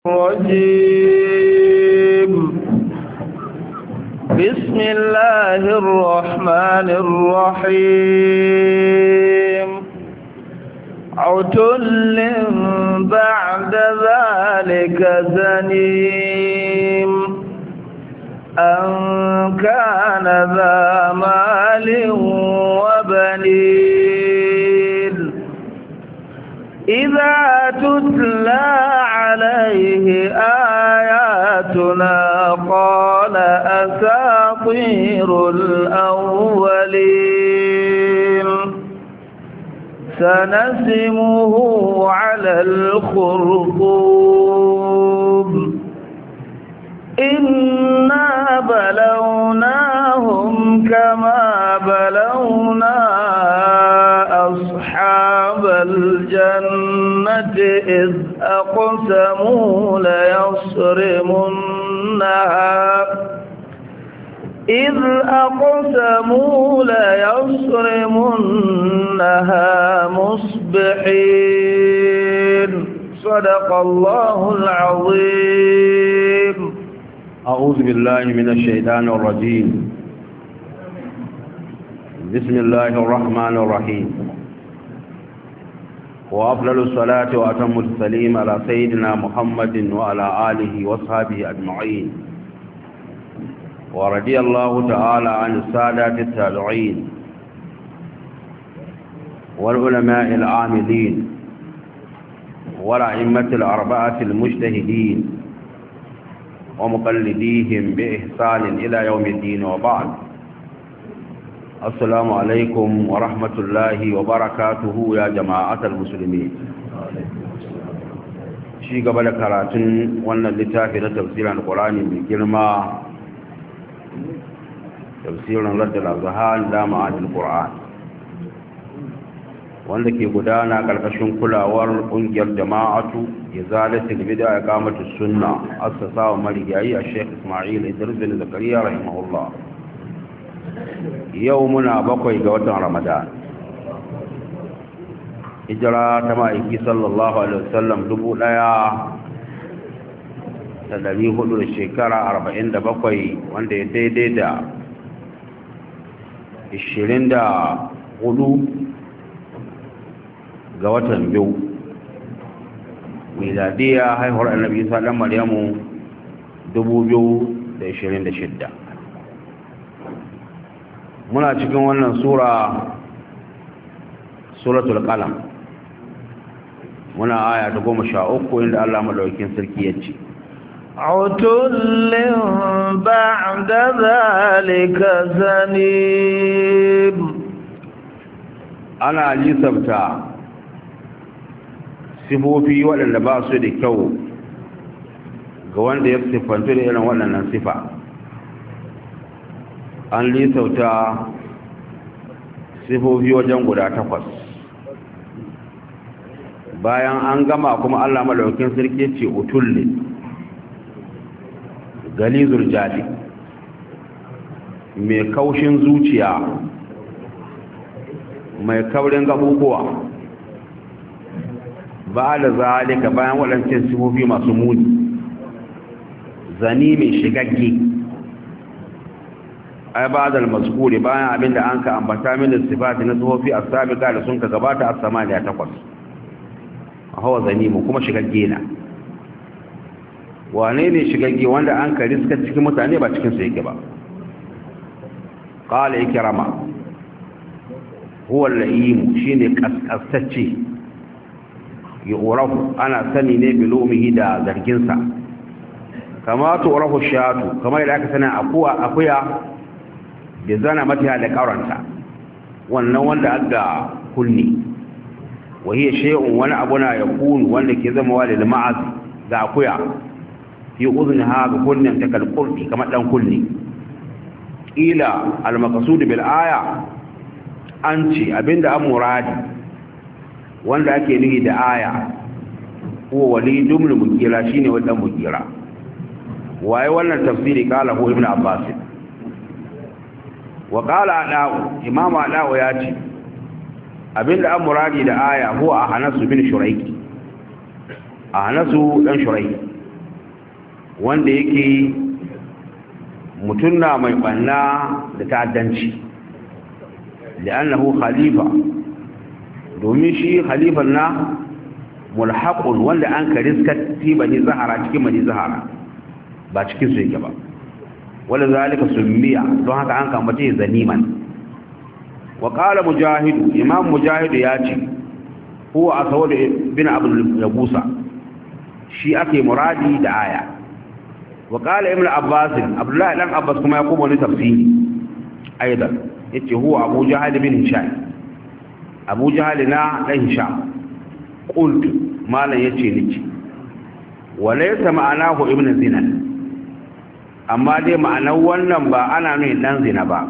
الرجيم. بسم الله الرحمن الرحيم. عتل بعد ذلك زنيم أن كان ذا مال وبنين إذا تتلى عليه آياتنا قال أساطير الأولين سنسمه على الخرطوم إنا بلوناهم كما بلونا أصحاب الجنة إذ أقسموا ليصرمنها مصبحين. صدق الله العظيم. أعوذ بالله من الشيطان الرجيم. بسم الله الرحمن الرحيم. وأفضل الصلاة وأتم التسليم على سيدنا محمد وعلى آله وصحبه أجمعين. ورضي الله تعالى عن السادات التابعين والعلماء العاملين والأئمة الأربعة المجتهدين ومقلديهم بإحسان إلى يوم الدين وبعد. السلام عليكم ورحمة الله وبركاته يا جماعة المسلمين. شيء قبل كراتن وانا اللتافي لتفسير القرآن بالكلمة تفسير رد الأذهان لا معاني القرآن wanda ke gudana karkashin kulawar kungiyar jama'atu izalatul bid'a iqamatus sunna assasa wa marigayi a Sheikh Ismail Idris bin Zakariya rahimahullah. Yau muna 7 ga watan Ramadan, hijira ta ma'aiki sallallahu alaihi wasallam 1400 shekara 47 wanda ya daidai da 24 ga watan biyu miladiya haihuwar annabi Isa dan Maryamu 2026. muna cikin wannan suratul qalam, muna aya ta 13 inda Allah madaukakin sarki ya ce عتل بعد ذلك زنيم. ana lisafta sifofi waɗanda ba su da kyau ga wanda ya siffantu da irin waɗannan sifa. An lisauta sifofi wajen guda 8. Bayan an gama kuma Allah madaukakin sarki ce utulli galizul jadi, mai kaushin zuciya, mai kaurin gabubuwa. Ba da zalika bayan waɗancan sifofi masu muni, zani mai shigagge. Ai ba da mazkuri bayan abinda an ka ambata min sifati na sifofi as-sabiqa da sun ka gabata as-8 hawa zani mu kuma shigagge na. Wane ne shigagge? wanda an ka riska cikin mutane ba cikin su yake ba. Qala ikrama huwa al-la'im, shine kaskastacce. yu'rafu ana sani ne bilumihi da zarginsa, kama tu'rafu shatu, kama idan aka sana akuya da zana mata da karanta, wannan wanda aka kunni. wa hiya shay'un wani abuna yakunu wanda ke zama walil ma'az da akuya fi udhunha ga kunnin ta kalqurdi kama dan kunni. ila al maqsud bil aya an ce abinda an muradi wanda ake nuhi da aya huwa walidun mugira, shine wannan mugira. waye wannan tafsiri kala hu ibn abbas wa qala adau, imam adau ya ce abinda an muradi da aya huwa ahnasu bin shuraiki, ahnasu dan shuraiki wanda yake mutunna mai banna da ta'addanci li'annahu khalifa domin shi khalifan na mulhaqun wanda an kariska fi bani zahara cikin bani zahara ba cikin su yake ba wala zalika summiya don haka an kambace zaniman wa qala mujahid imam mujahid ya ce huwa asawad bin abdul yabusa shi ake muradi da aya wa qala ibn abbas abdullah dan abbas kuma ya kuma wani tafsiri aidan yace huwa abu jahal bin hisham abu jahal na dan hisham qult malan yace niki walaysa ma'anahu ibn zina amma dai ma'anar wannan ba ana nuna dan zina ba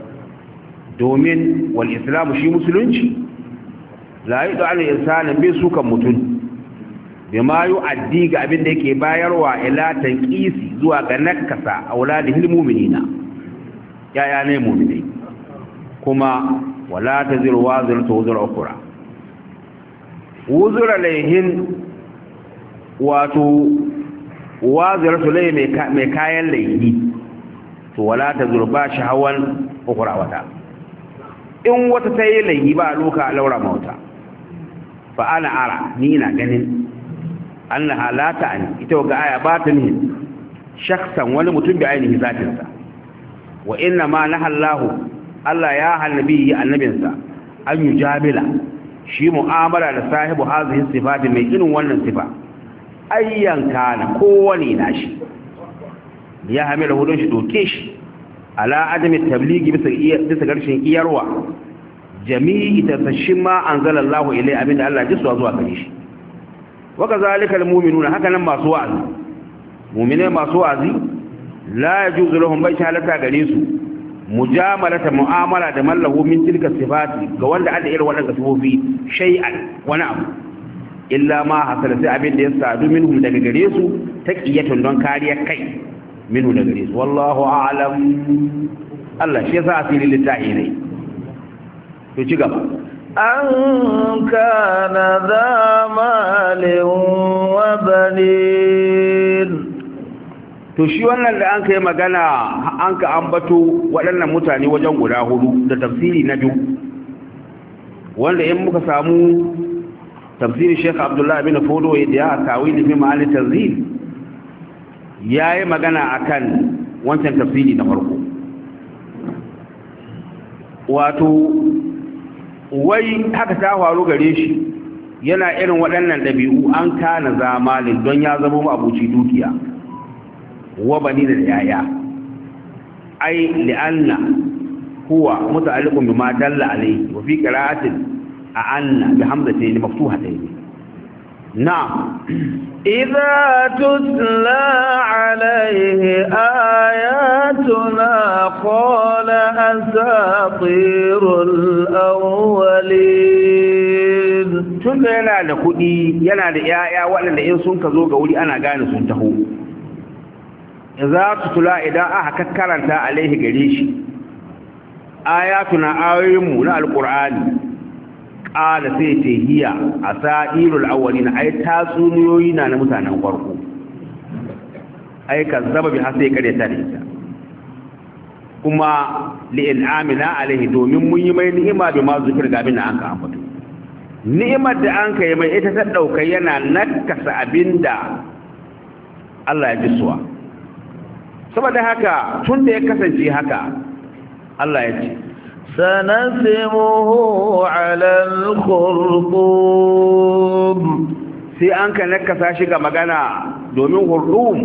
domin wal islamu shi musulunci la yidu al insani bi sukan mutun bima yu'addi ga abin da yake bayarwa ila tanqisi zuwa ga nakasa auladihil mu'minina yaya ne mu'minai kuma wala taziru waziratu wuzra ukhra wuzra layhin wato waziratu lay mai kayan layhi to wala taziru ba shahawan ukhra wata in wata tayi layhi ba loka laura mauta fa ana ara ni ina ganin annaha la ta'ani ita ga aya ba ta nihin shakhsan wani mutum bi ainihi zatinsa wa inna ma nahallahu Allah ya halnabi annabinsa an yujabila shi mu'amala da sahibu hazihi sifati mai irin wannan sifa ayyan kana kowani nashi ya hamila hudun shi doke shi ala adami tabligi bisa garshin iyarwa jami'i tasashin ma anzalallahu ilai abinda Allah ya jisuwa zuwa gare shi waka zalika almu'minuna haka nan masu wa'azi mu'mine masu wa'azi la yajuzu lahum bai halata gare su mujamalata mu'amala da mallahu min tilka sifati ga wanda ada irin wadannan sifofi shay'an wani abu illa ma hasala sai abin da ya sadu minhum daga gare su taqiyatun don kariya kai minhu daga gare su wallahu a'lam Allah shi yasa asiri littahi ne to ci gaba أن كان ذا مال وبنين to shi wannan da an kai magana an ka ambato waɗannan mutane wajen guda hudu da tafsiri na biyu wanda in muka samu tafsirin Sheikh Abdullah bin Fodo ya da tawili fi ma'ani tanzil yayi magana akan wancan tafsiri na farko wato wai haka ta faru gare shi yana irin waɗannan ɗabi'u an kana zamalin don ya zama mabuci dukiya wa bani da yaya ai li'anna huwa muta'alliqun bima dalla alayhi wa fi qira'atin a'anna bi hamzatayn maftuhatayn na'am idza tutla alayhi ayatuna qala asatirul awwalin tunda yana da kuɗi yana da yaya waɗanda in sun ka zo ga wuri ana gane sun taho za su tula idan aka karanta alaihi gare shi ayatuna ayoyinmu na alqur'ani qala sai ce hiya asairul awwalin ay tatsuniyoyi na mutanen farko ay kazzaba bi hasai kare ta ita kuma li in'amina alaihi domin mun yi mai ni'ima bi ma zikir ga abin da an ka ambato ni'imar da an kai mai ita ta dauka yana nakasa abinda Allah ya jisuwa saboda haka tun da ya kasance haka Allah ya ce sanasimuhu ala al-khurtum sai an ka nakasa shi ga magana domin hurdum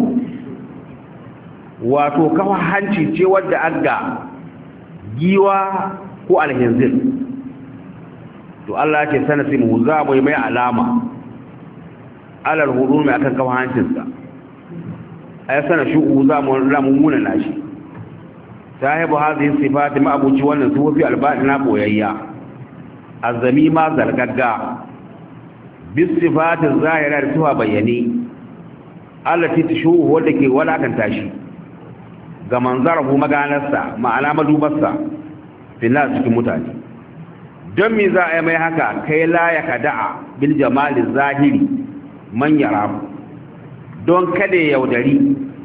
wato kafa hanci ce wadda aga giwa ko alhinzir to Allah ya ce sanasimuhu za mu yi mai alama alal hurdum akan kafa hancinsa ay sana shu'u za mu muna nashi sahibu hadhihi sifati ma abuci wannan sufi albadina boyayya azami ma zargagga bis sifati zahira da suwa bayani allati tashuhu wanda ke walakan tashi ga manzarahu maganarsa ma'ana madubarsa fina cikin mutane don me za a yi mai haka kai la ya kada'a bil jamali zahiri man yara don kada ya yaudari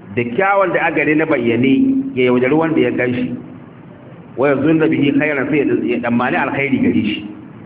da kyawun da agare na bayyane ya yaudari wanda ya ganshi waya zunna bihi khairan sai ya damani alkhairi gare shi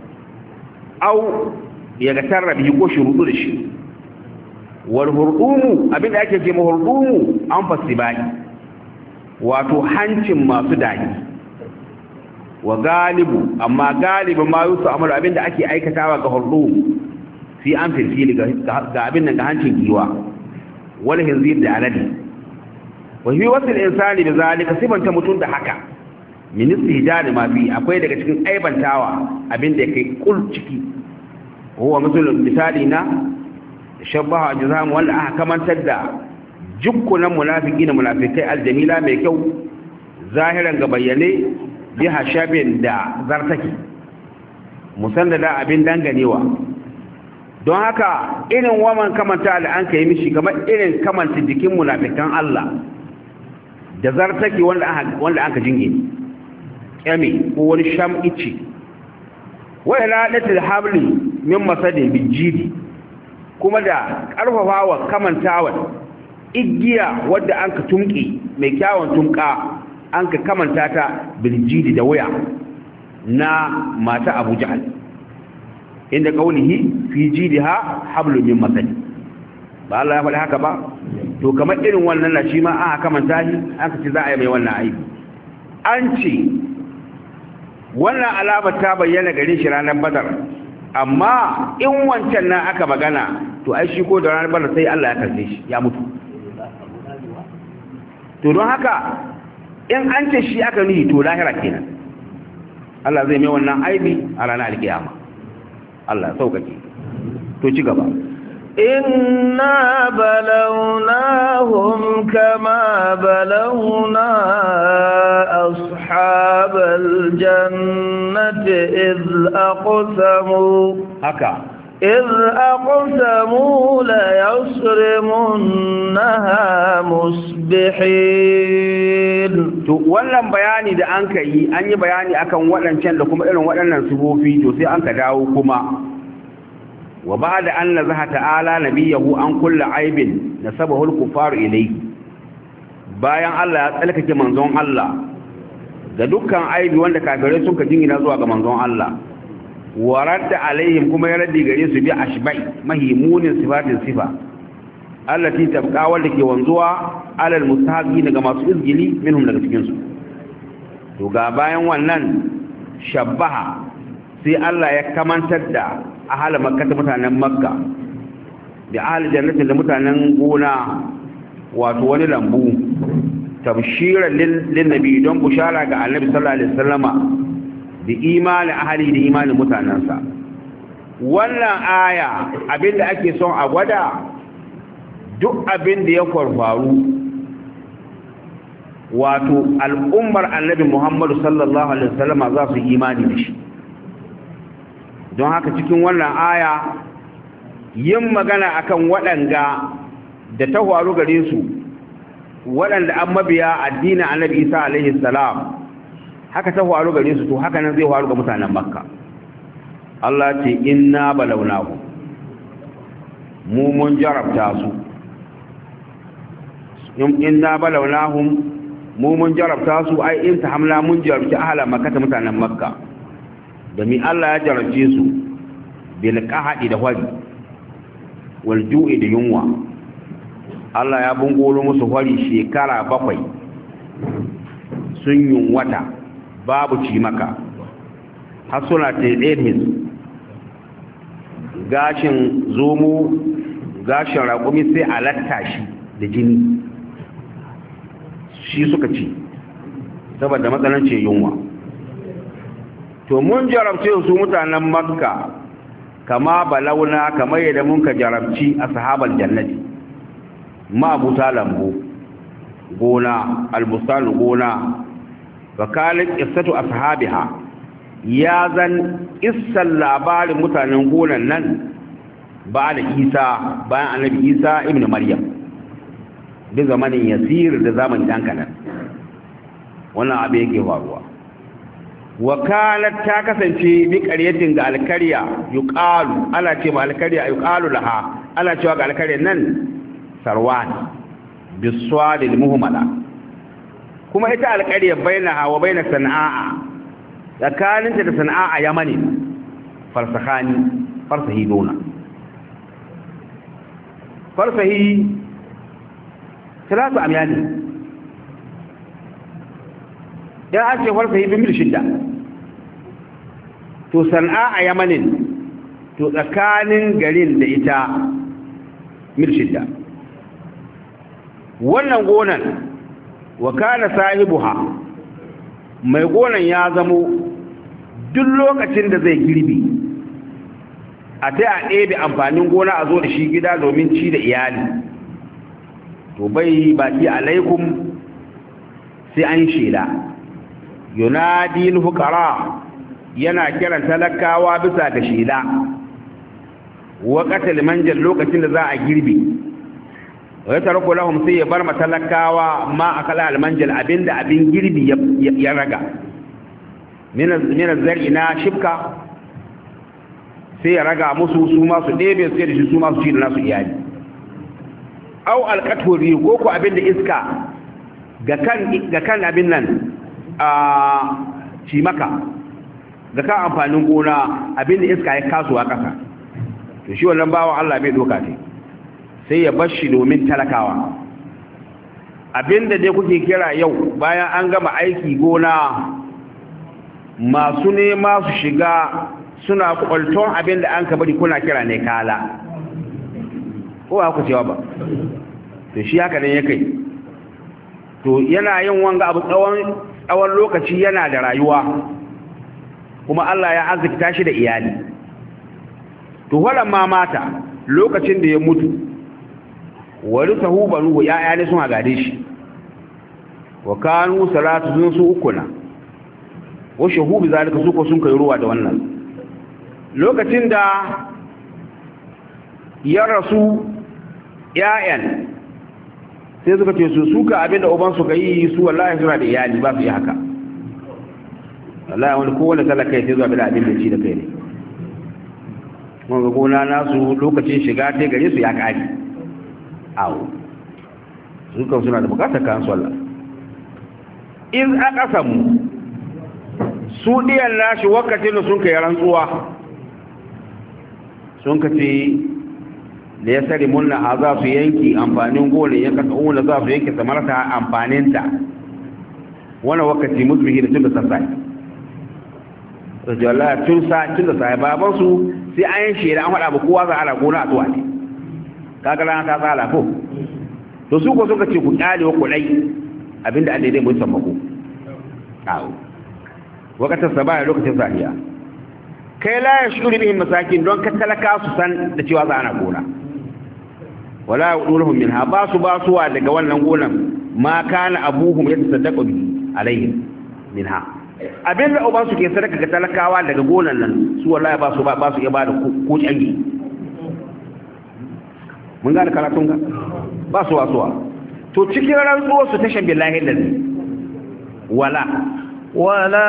au ya ga tarra bihi ko shurudu da shi wal hurdumu abinda ake ce ma hurdumu an fasibai wato hancin masu daki wa galibu amma galibu ma yusu amalu abinda ake aikatawa ga hurdumu fi an filfili ga abin nan ga hancin giwa wal hinzir da alade wa hi wasil insani bi zalika sibanta mutun da haka min istihdan ma fi akwai daga cikin aibantawa abinda yake kul ciki huwa misalul misali na shabbaha ajzam wanda aka kamantar da jukkunan munafiki na munafikai aljamila mai kyau zahiran ga bayyane bi hashabin da zartaki musannada abin danganewa don haka irin waman kamanta da an kai mishi kamar irin kamanta jikin munafikan Allah da zartaki wanda aka jinge kyame ko wani sham'ici wa ila latil habli min masadin bijidi kuma da karfafawa kamantawa igiya wadda an ka tumki mai kyawun tumka an ka kamanta ta biljidi da waya na mata Abu Jahal inda kaulihi fi jidiha hablum min masad ba Allah ya faɗi haka ba to kamar irin wannan na shi ma aka kamanta shi aka ce za a yi mai wannan aibi an ce wannan alama ta bayyana gare shi ranar Badar amma in wancan na aka magana to ai shi ko da ranar Badar sai Allah ya kalle shi ya mutu to don haka in an ce shi aka nuhi to lahira kenan Allah zai mai wannan aibi a ranar alkiyama Allah sauƙaƙe to ci gaba inna balawnahum kama balawna ashabal jannati iz aqsamu haka إذ أقسموا ليصرمنها مصبحين to wannan bayani da an kai an yi bayani akan waɗancan da kuma irin waɗannan sifofi to sai an ka dawo kuma wa ba'da an nazaha ta'ala nabiyahu an kullu aibin nasabahu al-kuffar ilayhi bayan Allah ya tsalkake manzon Allah ga dukkan aibi wanda kafirai sun ka jingina zuwa ga manzon Allah waradda alaihim kuma ya raddi gare su bi ashbai mahimunin sifatin sifa allati tabqa wanda ke wanzuwa alal mustahaqi daga masu izgili minhum daga cikin su to ga bayan wannan shabbaha sai Allah ya kamantar da ahal makka da mutanen makka da ahal jannati da mutanen gona wato wani lambu tabshiran lin nabi don bushara ga annabi sallallahu alaihi wasallama da imanin ahali da imanin mutanensa wannan aya abinda ake son a gwada duk abinda ya faru wato al'ummar annabi Muhammadu sallallahu alaihi wasallam za su imani da shi don haka cikin wannan aya yin magana akan waɗanga da ta faru gare su waɗanda an mabiya addinin annabi Isa alaihi salam haka ta faru gare su to haka nan zai faru ga mutanen makka Allah ce inna balawnahu mu mun jarabta su inna balawnahum mu mun jarabta su ai in ta hamla mun jarabci ahla makka ta mutanen makka da mi Allah ya jarabce su bil qahadi da hwari wal ju'i da yunwa Allah ya bungolo musu hwari shekara 7 sun yunwata babu ci maka har suna teɗeɗin gashin zomo gashin raƙumi sai a latta shi da jini shi suka ci saboda matsalancin yunwa to mun jarabce su mutanen makka kama balauna kamar yadda mun ka jarabci a sahabar jannati ma abuta lambu gona albustanu gona wakalin qissatu ashabiha ya zan issan labarin mutanen gonan nan ba da Isa bayan annabi Isa ibn Maryam da zamanin yasir da zamanin dan kanan wannan abu yake faruwa wakalat ta kasance bi qaryatin ga alkarya yuqalu ana ce ma alkarya yuqalu laha ana cewa ga alkarya nan sarwan biswad al-muhmala kuma ita alƙaryar bainaha wa baina sana'a tsakaninta da sana'a yamani farsahi dona farsahi 3 amyali ya ake farsahi bi mil 6 to sana'a yamanin to tsakanin garin da ita mil 6 wannan gonan wa kana sahibuha mai gonan ya zamo duk lokacin da zai girbi a ta a ɗebe amfanin gona a zo da shi gida domin ci da iyali to bai baki alaikum sai an shela yunadi al-fuqara yana kiran talakawa bisa ga shela wa qatal manjal lokacin da za a girbi wa yatarku lahum sai ya bar matalakawa ma akala al-manjal abinda abin girbi ya raga min az-zar'i na shibka sai ya raga musu su ma su ɗebe sai da shi su ma su ci da nasu iyali au alƙatori ko ko abin da iska ga kan abin nan a cimaka ga kan amfanin gona abin da iska ya kasuwa ƙasa to shi wannan bawan Allah bai doka ce sai ya bar shi domin talakawa abin da dai kuke kira yau bayan an gama aiki gona masu nema su shiga suna kwalton abin da an ka bari kuna kira ne kala ko ba ku cewa ba to shi haka ne ya kai to yana yin wanga abu tsawon lokaci yana da rayuwa kuma Allah ya arzikta shi da iyali to wannan ma mata lokacin da ya mutu wani sahu banu ya'ya ne sun gade shi wa kanu salatu su ukuna wa shahubi zalika su ko sun kai ruwa da wannan lokacin da ya rasu ‘ya'yan sai suka ce su suka abinda uban suka yi su wallahi suna da iyali ba su yi haka wallahi wani kowane talaka ya ce zuwa bida abin da ci da kai ne wanda gona nasu lokacin shiga ta gare su ya ƙari awo sukan suna da bukatar kan sallah in aka samu su ɗiyan nashi wakacin da sun kai rantsuwa sun ka ce da ya sari munna a za su yanki amfanin gole ya kasa wanda za su yanki samarta amfaninta wani wakaci musulmi da tun da sassai da jala tun da sai babansu sai an yin shera an haɗa ba kowa za a ala gona a zuwa ne kaga rana ta tsala ko to su ko suka ce ku kyale wa kulai abinda an daidai mun sammako awo wakatar sa baya lokacin sahiya kai la ya shuri bihin masakin don ka talaka su san da cewa za ana gona wala yudulhum minha basuwa daga wannan gonan ma kana abuhum yatasaddaqu bi alaihim minha abinda uban su ke sadaka ga talakawa daga gonan nan su wallahi ba su iya bada ko cangi mun gane karatun ga ba su wasuwa to cikin rantsuwar su tashan billahi lazi wala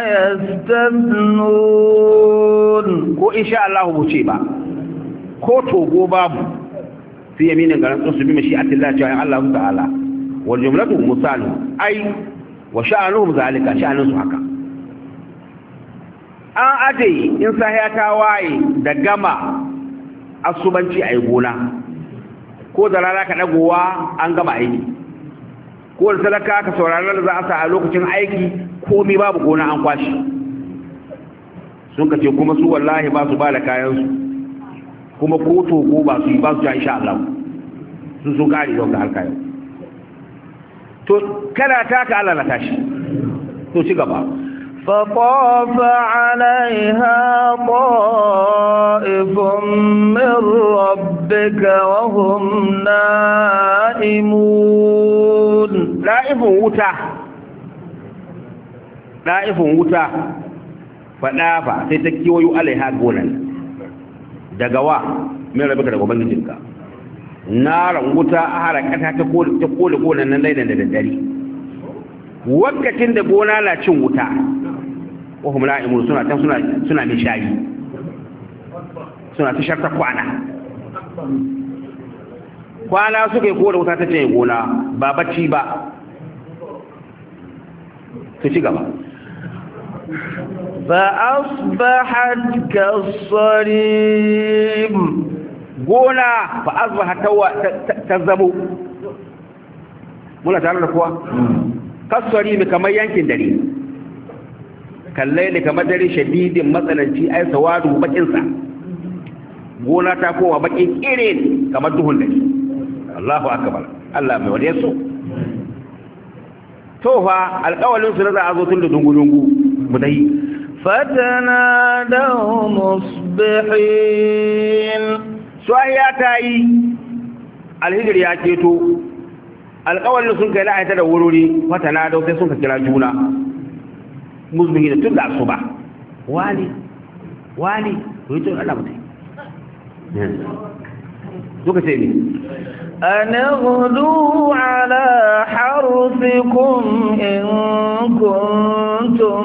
yastathnun ko insha Allah bu ce ba ko togo babu fi yaminin garan su bi mashi'atillah ta'ala Allah ta'ala wal jumlatu musalu ai wa sha'anuhum zalika sha'anun su haka an aje in sahiya ta waye da gama asubanci ayi gona ko da rana ka dagowa an gama aiki ko da talaka ka sauraron da za a sa a lokacin aiki komai babu gona an kwashi sun kace kuma su wallahi ba su ba da kayan su kuma ko togo ba su yi ba su ta insha Allah sun kare yau da halka yau to kana taka Allah na tashi to ci gaba فطاف عليها طائف من ربك وهم نائمون la'ifin wuta faɗafa sai ta kiwoyo alaiha gonan daga wa mai rabu daga ubangijinka naran wuta a harakata ta kole gonan nan laidan da daddare wakacin da gona na cin wuta wahum la'imun suna nishayi suna ta sharta kwana kwana suka yi ko da wuta ta ce gona ba bacci ba su ci gaba فأصبحت كالصريم gona fa asbaha tazzabu muna tare da kuwa kasari ne kamar yankin dare kallai ne kamar dare shadidin matsalanci ai sawadu bakin sa gona ta kowa bakin irin kamar duhun dare Allahu akbar Allah mai wani so to fa alƙawalin su za a zo tun da dungu-dungu mu dai فتنادوا مصبحين soyayya ta yi alhijir ya keto alƙawalin sun kai la'ayata da wurori fatana sai sun ka kira juna musbihi da tun da asuba wani to yi tun Allah mutai suka ce ne أن اغدوا على حرثكم إن كنتم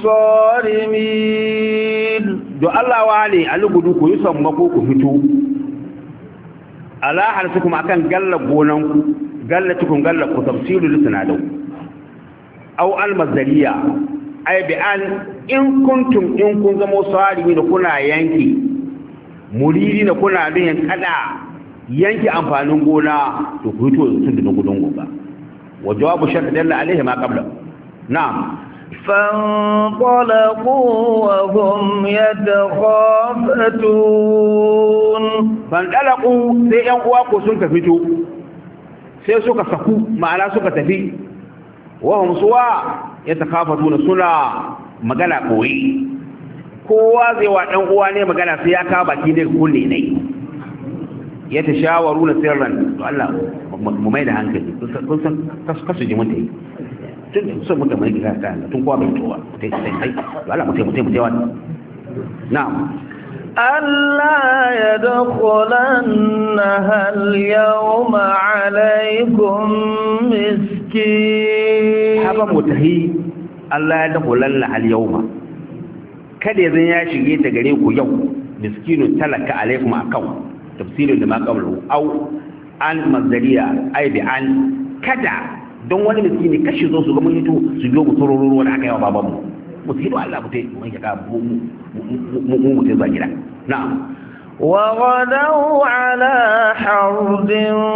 صارمين do Allah wani alugudu ku yi sammako ku fito ala harsukum akan galla gonanku gallatukum gallaku tafsilu lisanadu aw al-mazdariya ay bi an in kuntum in kun zamo sarimi da kuna yanki muridi da kuna bin kada yanki amfanin gona to ku fito tun da gudun goba wa jawabu shart dalla alaihi ma qabla na'am فانطلقوا وهم يتخافتون فانطلقوا sai yan uwa ko sun ka fito sai suka saku ma'ana suka tafi wahum suwa yatakhafatuna suna magana koyi kowa zai wa dan uwa ne magana sai ya ka baki ne kulle ne yatashawaruna sirran to Allah mu mai da hankali kun san kasu ji mutai tun sun mutum mai gida ta tun kowa bai towa mutai sai Allah mutai wani na'am ألا يدخلنها اليوم عليكم مسكين haka mutahi Allah ya dakhulalla al-yawma kada yanzu ya shige ta gare ku yau miskinun talaka alaikum akaw tafsirin da ma qablu aw an mazdariya ay bi an kada don wani miskini kashi zo su ga mun hito su biyo mu tororo wani aka yawa babanmu mu hito Allah mu tai mun ya ka mu tai ba gida na'am وغدوا على حرد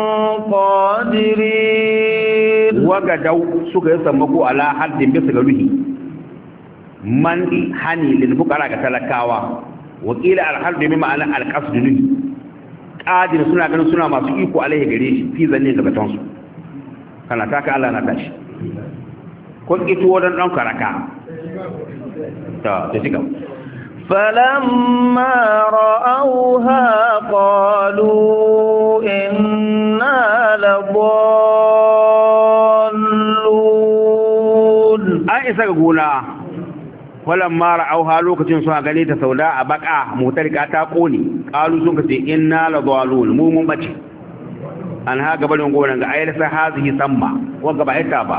قادرين وغدوا suka yi sammako ala haddin bisa ga ruhi man hani lil fuqara ga talakawa wa qila al hadd bi ma'ana al qasd ruhi qadir suna ganin suna masu iko alaihi gare shi fi zanne ga baton su kana taka Allah na tashi kun ito wadan dan karaka ta shiga فلما رأوها قالوا إنا لضالون أي سأقولا فلما رأوها لوكتين سوى غنية سوداء بقى مهتركة تقولي قالوا سنكتي إنا لضالون مو ممتي أنها قبل يقولون أيلس هذه سمى وقبع إتابا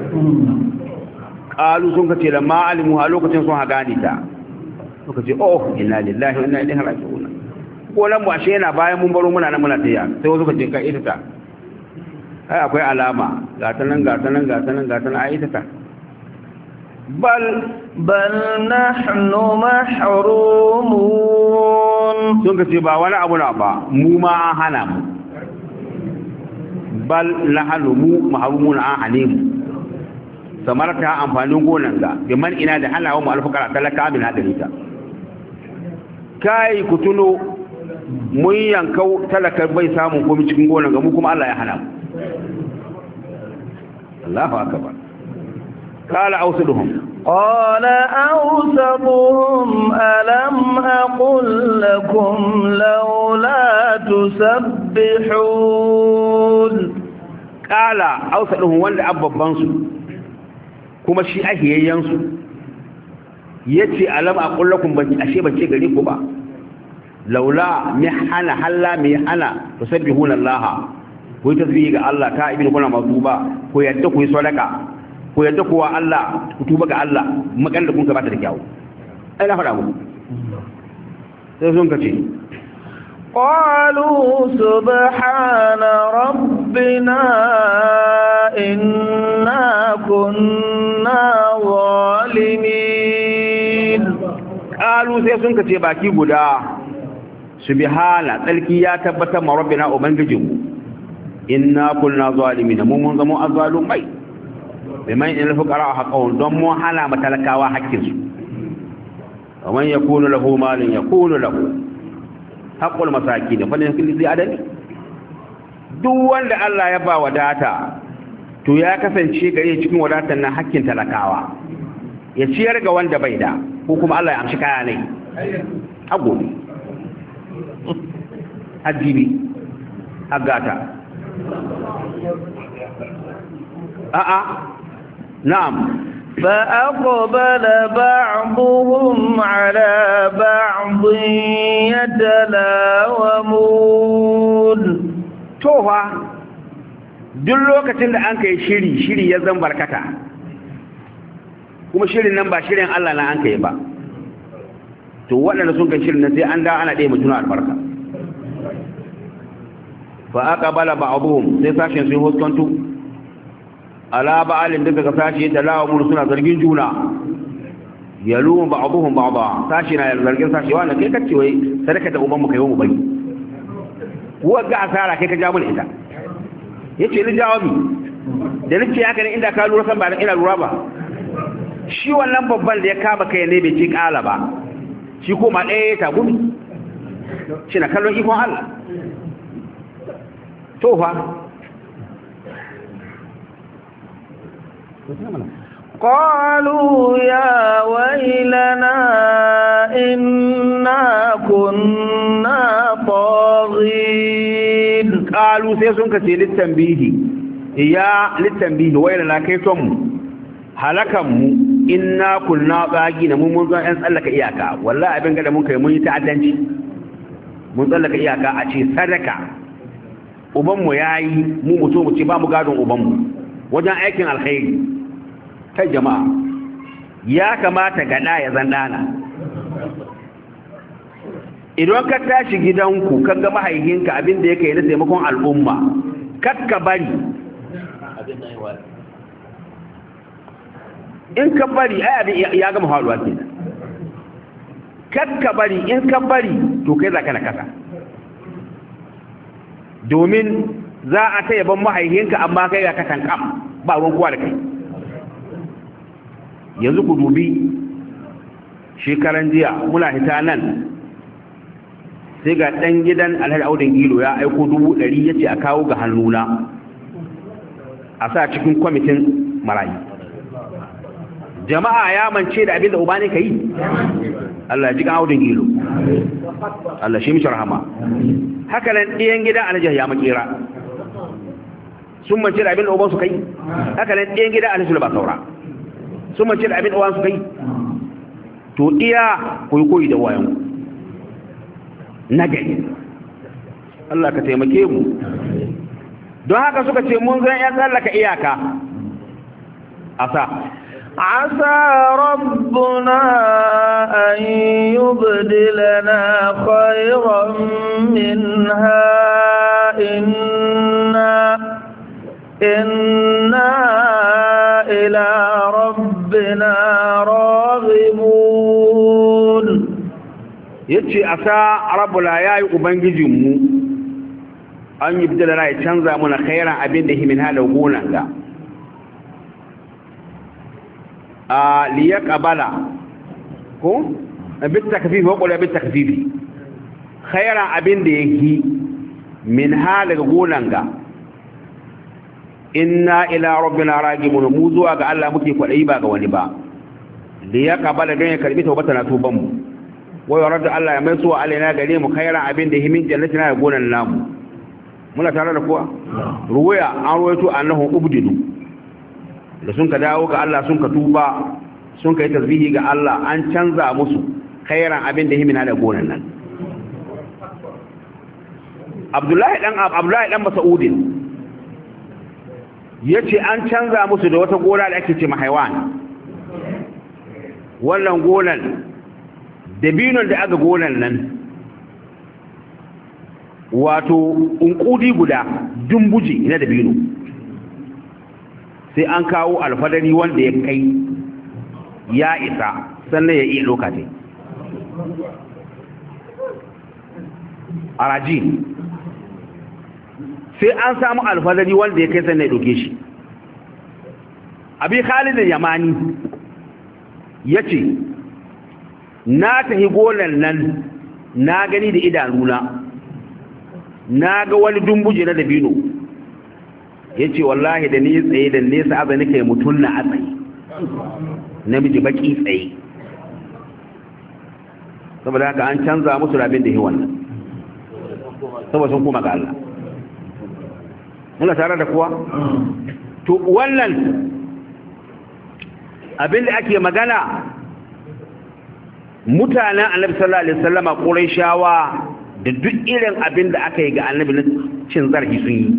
قالوا سنكتي لما علموها لوكتين سوى غنية suka ce oh inna lillahi wa inna ilaihi raji'un golan mu ashe yana bayan mun baro muna nan muna tiya sai wasu kace ka ita ta ai akwai alama ga ta nan ai ita ta bal nahnu mahrumun sun kace ba wani abu na ba mu ma an hana mu bal nahnu mahrumun an hane mu samarta amfanin gonan ga bi man ina da halawa mu alfaqara talaka min hadarita kai ku tuno mun yankau talakar bai samun komai cikin gonan ga mu kuma Allah ya hana mu Allahu akbar qala awsaduhum alam aqul lakum laula tusabbihun qala awsaduhum wanda ababban su kuma shi ahiyayyan su yace alam aqul lakum ashe bace gare ku ba laula mihana halla mihana tusabbihuna allaha ko tasbihi ga Allah ta ibn kuna mazuba ko yadda ku yi sadaka ko yadda ku wa Allah ku tuba ga Allah makan da kun ka bata da kyau ai na fada muku sai sun kace قالوا سبحان ربنا إنا كنا ظالمين قالوا sai sun kace baki guda subhana tsalki ya tabbatar ma rabbina ubangijinmu inna kunna zalimin mun zama azzalumai biman in fuqara haqqan don mu hana matalakawa hakkin su ومن يكون له مال يكون له حق المساكين فليكن ذي عدل duk wanda Allah ya ba wadata to ya kasance gare cikin wadatar nan hakkin talakawa ya ciyar ga wanda bai da ko kuma Allah ya amshi kaya ne agobi hajibi agata a'a na'am فأقبل بعضهم على بعض يتلاومون توها duk lokacin da an kai shiri ya zan barkata kuma shirin nan ba shirin Allah na an kai ba to waɗanda sun kai shirin nan sai an da ana ɗaya mutuna albarka fa aqbala ba'dhum sai sashin sun huskantu ala ba'alin daga sashi da lawa suna zargin juna yalumu ba'dhum ba'dha sashi na zargin sashi wannan kai kace wai sadaka da uban mu kai mu bai kuwa ga asara kai ka ja mun ita yace ni jawo mi da nake haka ne inda ka lura san ba ina lura ba shi wannan babban da ya kama kai ne bai ci kala ba shi kuma ɗaya ta gumi shi na kallon ikon Allah to fa قالوا يا ويلنا إنا كنا طاغين قالوا سيسون كتي للتنبيه ويلنا كيتم هلكم إنا كنا طاغين mun zo an tsallaka iyaka wallahi abin gada mun kai mun yi ta'addanci mun tsallaka iyaka a ce sadaka ubanmu yayi mu mutu mu ce ba mu gadon ubanmu wajen aikin alkhairi kai jama'a ya kamata gada ya zandana idan ka tashi gidanku kaga mahaihinka abinda yake na taimakon al'umma kakka bari in ka bari ai abin ya gama faruwa kenan kakka bari in ka bari to kai zaka na kasa domin za a ta yaban mahaihinka amma kai ga kasan kam ba ruwan kowa da kai yanzu ku dubi shekaran jiya muna hita nan sai ga ɗan gidan alhaji audin gilo ya aiko 100 ya ce a kawo ga hannuna a sa cikin kwamitin marayu jama'a ya mance da abin da uba ne ka yi Allah ji kan audin gilo Allah shi mishi rahama haka nan ɗiyan gidan alhaji ya makera sun mance da abin da uban su kai haka nan ɗiyan gidan alhaji ba saura sun mace da abin da wansu kai to iya koyi da wayan na gari Allah ka taimake mu don haka suka ce mun zan ya tsallaka iyaka asa ربنا أن يبدلنا خيرا منها إنا إلى ربنا راغبون yace asa rabbula yayi ubangijinmu an yi bidala ya canza muna khairan abin da himin hala gonan ga a liyaqbala ko bit takfifi wa qula bit takfifi khairan abin da yake min hala gonan ga inna ila rabbina ragimun mu zuwa ga Allah muke kwadai ba ga wani ba da ya kabala don ya karbi tawbata na tuban mu wa yarda Allah ya mai suwa alaina gare mu khairan abin da himin jannatina da gonan namu muna tare da kuwa ruwaya an ruwaito annahu ubdidu da sun ka dawo ga Allah sun ka tuba sun kai tasbihi ga Allah an canza musu khairan abin da himin da gonan nan Abdullahi dan Mas'udin yace an canza musu da wata gona da ake ce mahaiwan wannan gonan dabinon da aka gonan nan wato unkudi guda dumbuji na dabino sai an kawo alfadari wanda ya kai ya isa sannan ya iya lokacin arajin sai an samu alfadari wanda ya kai sannan ya doke shi. Abi Khalid al-Yamani yace na tahi gonan nan na gani da idanuna na ga wani dumbuje na dabino yace wallahi da ni tsaye da nesa aza nake mutun na tsaye namiji baki tsaye saboda haka an canza musu rabin da yi wannan saboda sun koma ga Allah muna tare da kuwa to wannan abin da ake magana mutanen annabi sallallahu alaihi wasallama quraishawa da duk irin abin da aka yi ga annabi na cin zarafi sun yi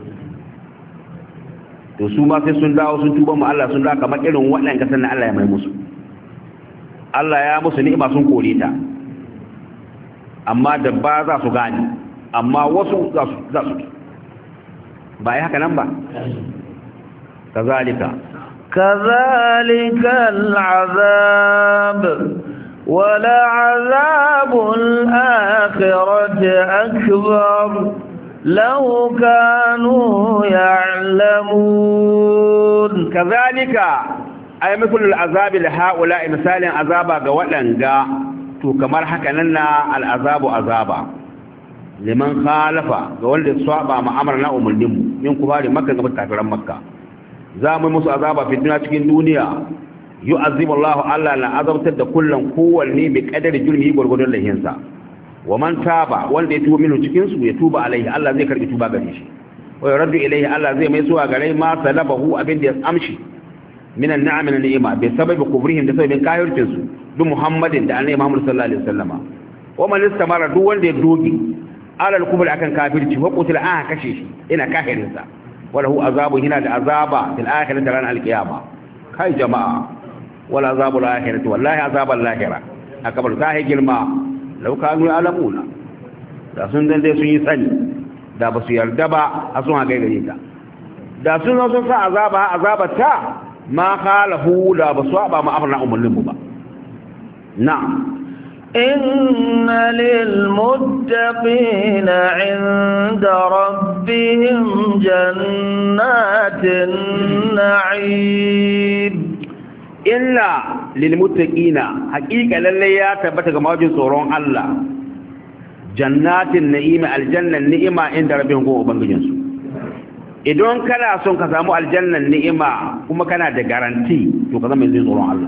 to su ma sai sun dawo sun tuba mu Allah sun dawo kamar irin waɗannan kasan na Allah ya mai musu Allah ya musu ni'ima sun kore ta amma da ba za su gane amma wasu za su ba yi haka nan ba kazalika العذاب ولعذاب الآخرة أكبر لو كانوا يعلمون كذلك أي مثل العذاب لهؤلاء مثال عذابا قوالنقا تو كمار حكنا العذاب عذابا لمن خالف قوال الصعبة مع أمرنا وملنمو ينكبار مكة قبل كافر مكة za mu musu azaba fi duniya cikin duniya yu'azzibu Allah la azabtar da kullun kowanne bi kadari julmi gurgurdun lahinsa wa man taba wanda ya tuba minhu cikin su ya tuba alaihi Allah zai karbi tuba gare shi wa yuraddu ilaihi Allah zai mai suwa gare ma salabahu abin da ya amshi minan ni'am min ni'ima bi sababi kubrihim da sababin kafircin su duk Muhammadin da Annabi Muhammad sallallahu alaihi wasallama wa man istamara duk wanda ya dogi alal kubri akan kafirci wa qutila an kashe shi ina kafirinsa وله عذاب هنا العذاب في الآخرة لنا القيامة كاي جماعة ولا عذاب الآخرة والله عذاب الآخرة أكبر كاهي جلما لو كانوا يعلمون da sun dan dai sun yi sani da ba su yarda ba a sun haka gare ta da sun zo sun sa azaba ta ma khalahu da ba su ba ma afna umulin mu ba na'am إن للمتقين عند ربهم جنات النعيم إلا للمتقين حقيقة للي يتبتغ موجود صورون الله جنات النعيم الجنة النعيمة عند ربهم قوة بانجنسو idan kana son ka samu aljannan ni'ima kuma kana da garanti to ka zama mai tsoron Allah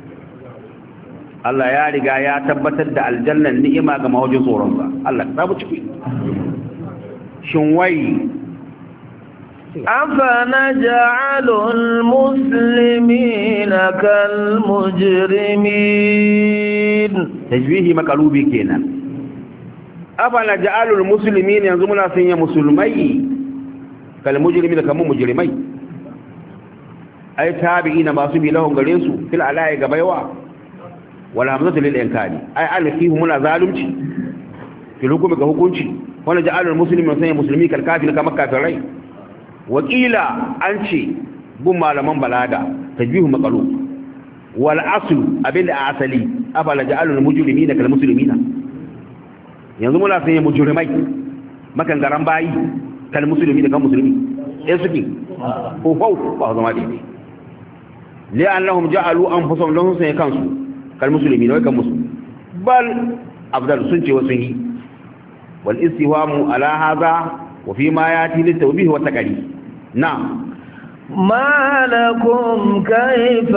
Allah ya riga ya tabbatar da aljannan ni'ima ga mawajin tsoronsa Allah ka samu ciki shin wai afanaj'alul muslimina kal mujrimin tajwihi makalubi kenan afanaj'alul muslimina yanzu muna sanya musulmai kal mujrimina kaman mujrimai ai tabi'ina masu bi lahum gare su fil alai gabaiwa wala hamzatu lil inkari ay alfihi muna zalunci fil hukumi ga hukunci wala ja'alul muslimin sai muslimi kal kafir kama kafirai wakila an ce gun malaman balaga tajbihu maqalu wal aslu abinda asali afala ja'alul mujrimina kal muslimina yanzu muna sai mujrimai makan garan bayi kal muslimina kan muslimi suke ko ba zama dai li'annahum ja'alu anfusahum lahum sai kansu kal musulmi ne kan musulmi bal afdal sun ce wasu yi wal istiwamu ala hadha wa fi ma yati lit tawbih wa taqari na'am ما لكم كيف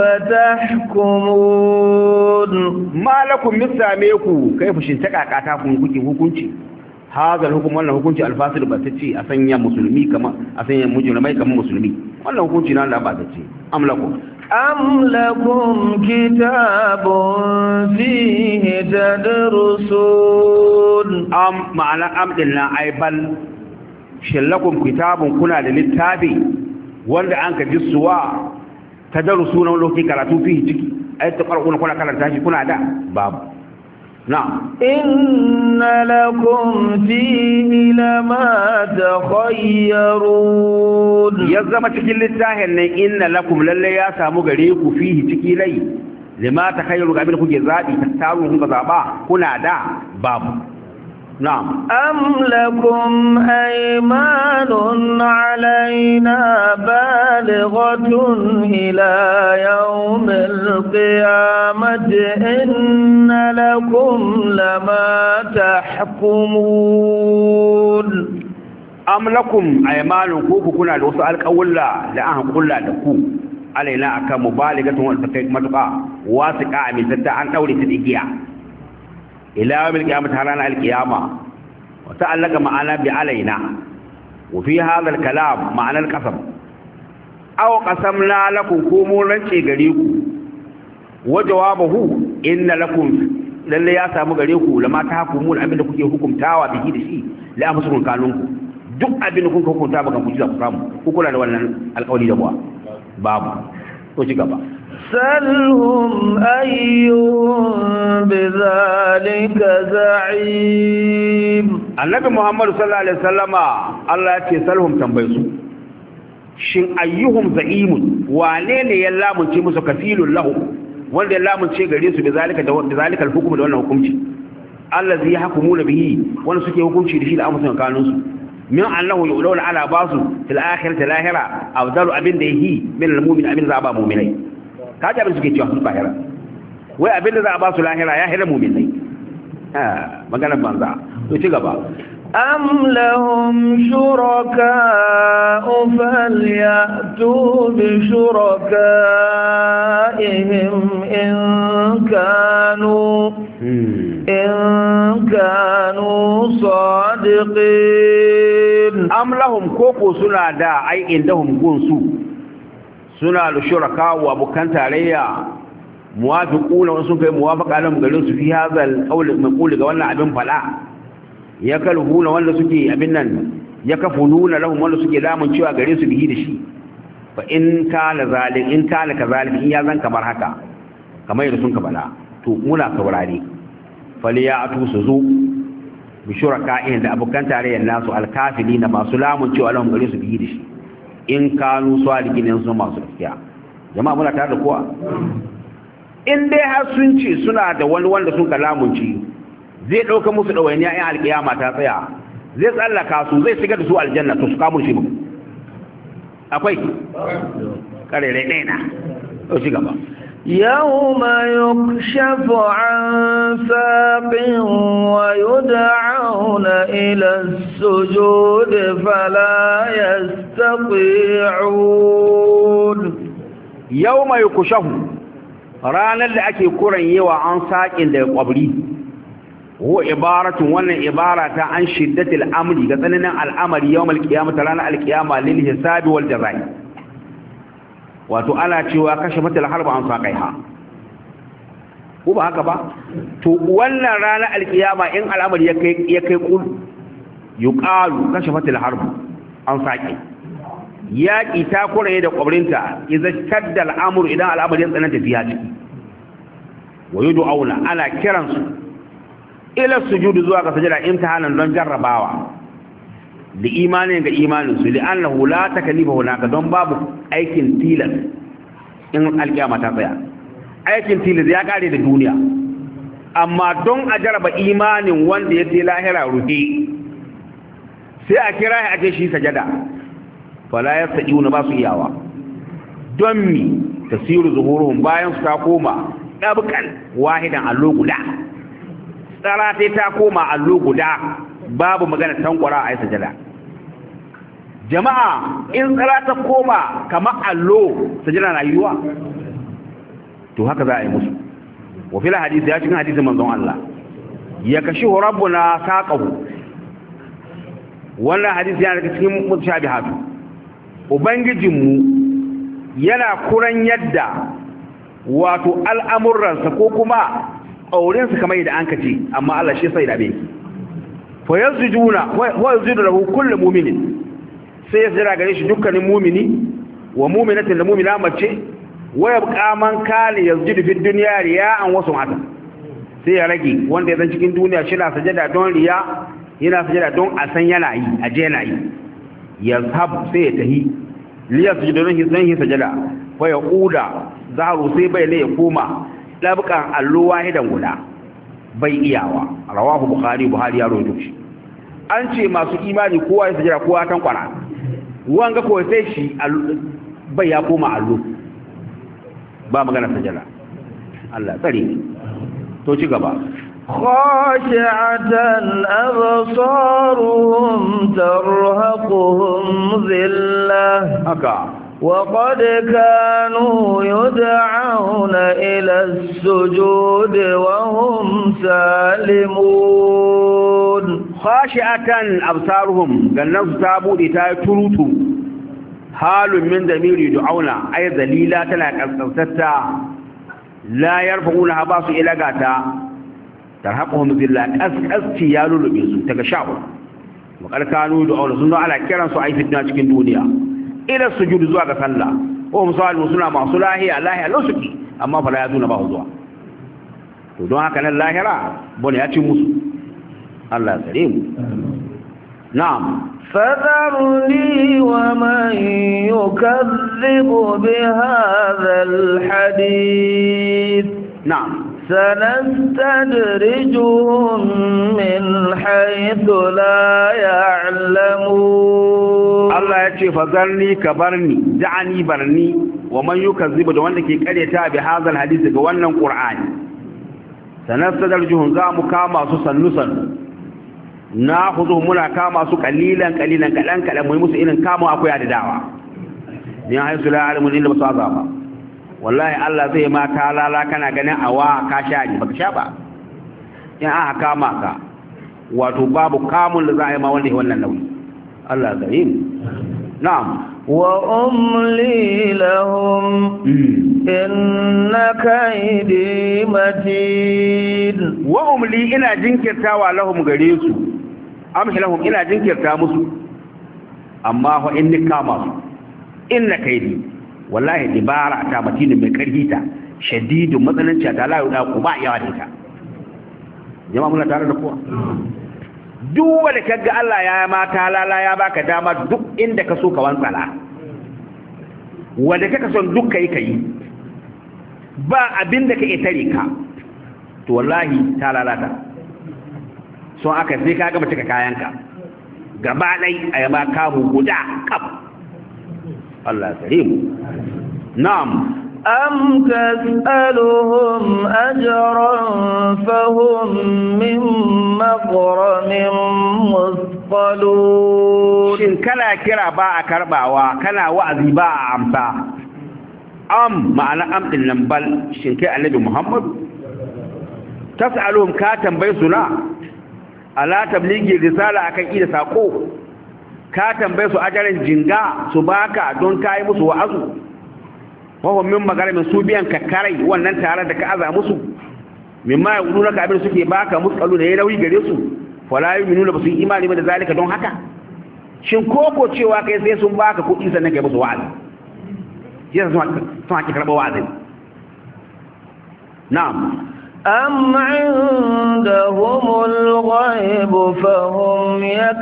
تحكمون ما لكم مساميكو كيف شنتaka kun kuke hukunci هذا الحكم wannan hukunci alfasil ba tace a sanya musulmi kama a sanya mujrimai kama musulmi wannan hukunci na Allah ba tace amlakum kitabun fihi tadrusun ma'ana amdilna aibal shallakum kitabun kuna da littafi wanda an ka jissuwa tadrusuna lokaci karatu fihi ciki ai ta qara'una kuna karanta shi kuna da babu na'am inna lakum fihi lama takhayyarun ya zama cikin littafin nan inna lakum lalle ya samu gare ku fihi ciki lai lima takhayyaru ga abin kuke zabi tattaru kun zaba kuna da babu na'am am lakum aymanun alaina balighatun ila yawmil qiyamati inna lakum lama tahkumun am lakum aymanun ko kuna da wasu alƙawulla da an hakulla da ku alaina akan mubaligatun wanda kai matuƙa wasiqa amintatta an daure ta digiya ila yawmil qiyamati harana alqiyama wa ta'allaka ma'ana bi alaina wa fi hadha alkalam ma'ana alqasam aw qasamna lakum kumun rance gare ku wa jawabuhu inna lakum lalle ya samu gare ku lama ta hukumun abinda kuke hukumtawa bihi da shi la amsukum kanunku duk abinda kun hukunta baka ku ji za ku samu ku kula da wannan alƙawari da kuwa babu to ci gaba salhum ayyuhum bidhalika za'im annabi muhammad sallallahu alaihi wasallama Allah ya ce salhum tambaye su shin ayyuhum za'imun wane ne ya lamunce musu kafilul lahu wanda ya lamunce gare su bidhalika da bidhalika al-hukm da wannan hukunci allazi yahkumuna bihi wanda suke hukunci da shi da amsan kanunsu min annahu yu'lawna ala basu fil akhirati lahira afdalu abin da yi min almu'min abin za ba mu'minai kaje abin suke cewa su lahira wai abin da za ba su lahira ya hira mu'minai magana banza to ci gaba am lahum shuraka'u falyatu bi shuraka'ihim in kanu sadiqin am lahum koko suna da ai indahum gunsu suna da shuraka wa bukan tarayya muwafiquna wasu kai muwafaqa lahum garin su fi hazal qawl maqul ga wannan abin fala yakalhuna wanda suke abin nan yakafuluna lahum wanda suke lamun cewa gare su bihi da shi fa in kana zalim in kana kazalik in ya zan kamar haka kamar yadda sun ka bala to muna saurare faliyatu su zo bi shuraka'in da abokan tarayyar nasu alkafilina masu lamun cewa lahum gare su bihi da shi in kanu salihin su masu gaskiya jama'a muna tare da kowa in dai har sun ce suna da wani wanda sun ka lamunci zai dauka musu dawainiya in alkiyama ta tsaya zai tsallaka su zai shiga da su aljanna to su kamun shi mu akwai karere ɗaya na to shi gaba يوم يكشف عن ساق ويدعون إلى السجود فلا يستطيعون يوم يكشف ranar da ake kuran yawa an saƙin da ƙwabri huwa ibaratun wannan ibara ta an shiddatil amri ga tsananin al'amari yawmal qiyamah ranar alqiyama lil hisabi wal jazai wato ana cewa kashe matal harba an saƙaiha ko ba haka ba to wannan ranar alkiyama in al'amari ya kai kul yuqalu kashe matal harba an saƙi yaƙi ta kuraye da ƙwabrinta idan shadda al'amuru idan al'amari ya tsananta fiya ciki wa yud'auna ana kiransu ila sujudu zuwa ga sajada imtihanan don jarrabawa da imanin ga imaninsu li'annahu la takalifa hunaka don babu aikin tilas in alkiyama ta tsaya aikin tilas ya kare da duniya amma don a jaraba imanin wanda ya ce lahira rufe sai a kira shi a ce shi sajada fala yastadiuna ba su iyawa don mi tasiru zuhuruhum bayan su ta koma dabkan wahidan allo guda tsara sai ta koma allo guda babu magana tankwara a yi sajada jama'a in tsara ta koma kamar allo sajada na yiwuwa to haka za a yi musu wa fil hadisi ya cikin hadisin manzon Allah ya kashi rabbuna saqahu wannan hadisi yana daga cikin mutashabihatu ubangijinmu yana kuran yadda wato al'amuransa ko kuma aurensa kamar yadda an kace amma Allah shi sai da bai fa yazjuna wa yazidu lahu kullu mu'minin sai ya jira gare shi dukkanin mu'mini wa mu'minatin da mu'mina mace wa yabqa man kana yazjidu fi dunya riya'an wa sum'atan sai ya rage wanda ya zan cikin duniya shi na sajada don riya yana sajada don a san yana yi a je yana yi yazhab sai ya tahi liya sujada don shi sajada fa ya quda zaharu sai bai ne ya koma labqan allu wahidan guda bai iyawa rawahu buhari ya rawaito shi an ce masu imani kowa ya sajada kowa tan kwana wanga ko sai shi bai ya koma allu ba magana sajada Allah tsare to ci gaba خاشعة أبصارهم ترهقهم ذلة وقد كانوا يدعون إلى السجود وهم سالمون خاشعة أبصارهم قالنا ستابوا لتاي تروتو حال من ضمير يدعون أي ذليلة لك السلسة لا يرفعونها باص إلى قاتا ترهقهم ذلة أستيال لبنسو تكشعوا وقد كانوا يدعون سنة على كران سعي في الدنيا cikin duniya ila sujudu zuwa ga sallah ko misali suna masu lahiya losuki amma fa la yazuna ba zuwa to don haka nan lahira bone ya ci musu Allah tsare mu na'am فذرني ومن يكذب بهذا الحديث نعم سنستدرجهم من حيث لا يعلمون الله يتي فذرني كبرني دعني برني ومن يكذب da wanda ke karyata bi hadal hadisi ga wannan qur'ani sanastadrijuhum za mu kama su sannusan na huzu muna kama su kalilan kadan mu musu irin kama akwai da dawa ni haisu la alimun illa basaba wallahi Allah zai ma ta lala kana ganin awa ka sha ni baka sha ba in aka kama ka wato babu kamun da za a yi ma wanda ya wannan nauyi Allah zalim na'am wa umli lahum inna kaydi matin wa umli ina jinkirtawa lahum gare su amshi lahum ina jinkirta musu amma fa inni kama su inna kaydi wallahi dibara ta matinin mai karfi ta shadidun matsalanci ta la yuda ku ba yawa da ita jama'a muna tare da kowa duk wanda kaga Allah ya mata lala ya baka dama duk inda ka so ka wantsala wanda kaka son duk kai ba abin da kake tare ka to wallahi ta lalata so aka sai ka gaba cika kayanka gaba dai ayama kamu guda kaf Allah karim na'am am tas'aluhum ajran fahum min maghramin musqalun shin kana kira ba a karbawa kana wa'azi ba a amsa am ma'ana am din nan bal shin kai annabi Muhammad tas'aluhum ka tambaye su na ala tablighi risala akan ida sako ka tambaye su ajarin jinga su baka don kai musu wa'azu wahum min magarimin su biyan kakkarai wannan tare da ka aza musu mimma yaquluna ka abin suke baka musqalu ne nauyi gare su fala yu'minuna basu imani ba da zalika don haka shin koko cewa kai sai sun baka kuɗi sannan kai musu wa'azi yasa sun haki karɓa wa'azi na'am أم عندهم الغيب فهم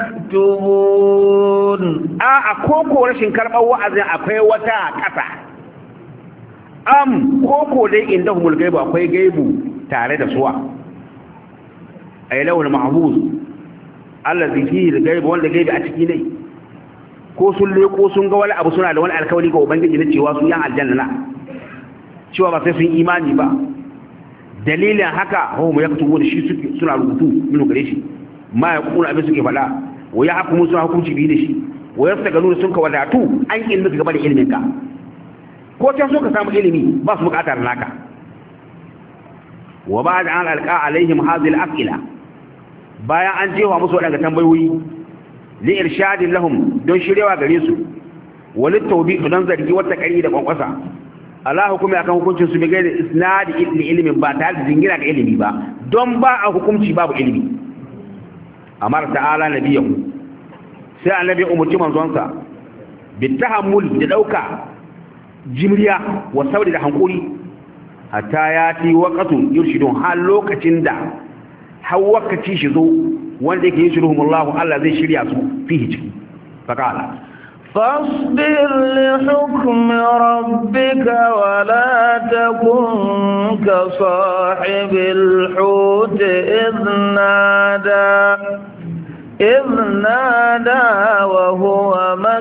يكتبون koko rashin karɓar wa'azin akwai wata ƙasa am koko dai indahumul gaibu akwai gaibu tare da suwa ay lawul mahfuz allazi fihi al-gaibu wanda gaibi a ciki ne ko sun leko sun ga wani abu suna da wani alkawari ga ubangiji na cewa su yan aljanna na cewa ba sai sun imani ba dalilin haka hum yaktubu da shi suke suna rubutu minu gare shi ma yaqulu abin suke fada wa yahkumu suna hukunci bi da shi wa yastaganu sun ka wadatu an ilmi gaba da ilimin ka ko can so ka samu ilimi ba su bukatar naka wa ba'da an alqa alaihim hadhihi al-aqila bayan an jewa musu wadanga tambayoyi li irshadin lahum don shirewa gare su walit tawbiq don zargi wata kari da kwankwasa Allah hukumi akan hukuncin su bigai da isnadi ilimin ba tare da jingira ga ilimi ba don ba a hukunci babu ilimi amara ta'ala nabiyahu sai annabi umurci manzonsa bitahammul da dauka jimriya wa sabri da hankuri hatta yati waqtun yurshidun hal lokacin da har wakaci shi zo wanda yake yashruhumullahu Allah zai shirya su fihi ciki faqala فاصبر لحكم ربك ولا تكن كصاحب الحوت إذ نادى وهو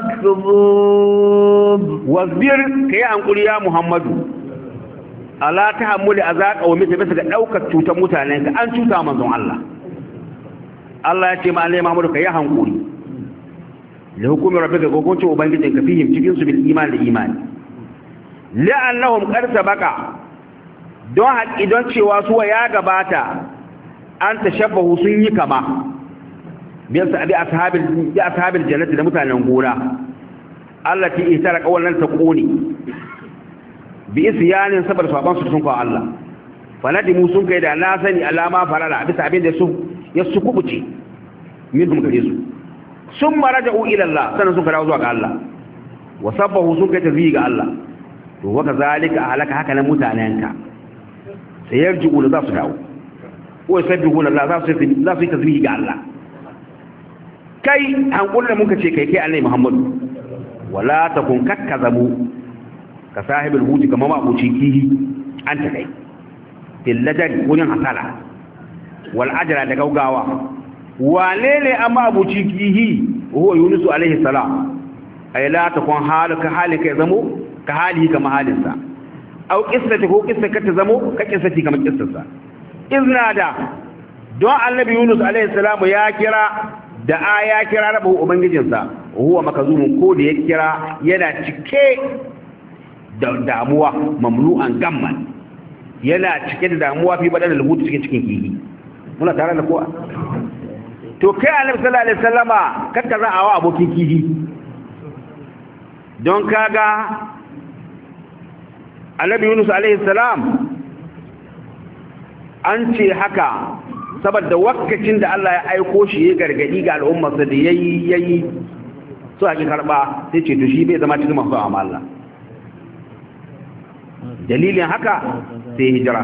مكذوب واصبر كي أنقل يا محمد ألا تحمل أذاك أو مثل بس أوكت توتا متعلنك أن توتا منظم الله يتمع عليه محمد كي أنقل لحكم ربك وكنت أبنجدك فيهم تكنسوا بالإيمان لإيمان لأنهم قد سبق don idan cewa su ya gabata an tashabbahu sun yi kama bi ashabil jannati da mutanen gona allati ihtara qawlan taquni bi isyanin sabar saban su sun ko Allah faladimu sun kai da na sani alama farala bisa abin da su ya su kubuce minhum gare su sun maraja'u ila Allah sanan sun dawo zuwa ga Allah wa sabbahu sun kai tazbihi ga Allah to waka zalika halaka haka nan mutanenka sai yarji'u za su dawo ko sabbihu Allah za su yi tazbihi ga Allah kai hankul da muka ce kai Annabi Muhammad wala takun kakkazabu ka sahibul huti kama ma abuci kihi anta kai fil ladari kunin hasala wal ajra da gaugawa wane ne amma abuci kihi huwa Yunus alaihi salam ay la takun halika zamo ka hali kama halinsa au qissati ko qissaka ta zamo ka qissati kama qissarsa iznada don Annabi Yunus alaihi salam ya kira da aya kira rabu ubangijinsa huwa makazumun ko da ya kira yana cike da damuwa mamlu'an gamman yana cike da damuwa fi badan alhutu cikin kihi muna tare da kowa to kai Annabi sallallahu alaihi wasallama kakka za a wa abokin kihi don kaga Annabi Yunus alaihi salam an ce haka saboda wakacin da Allah ya aiko shi ya gargadi ga al'ummarsa da yayi so ake karba sai ce to shi bai zama cikin masu amala dalilin haka sai hijira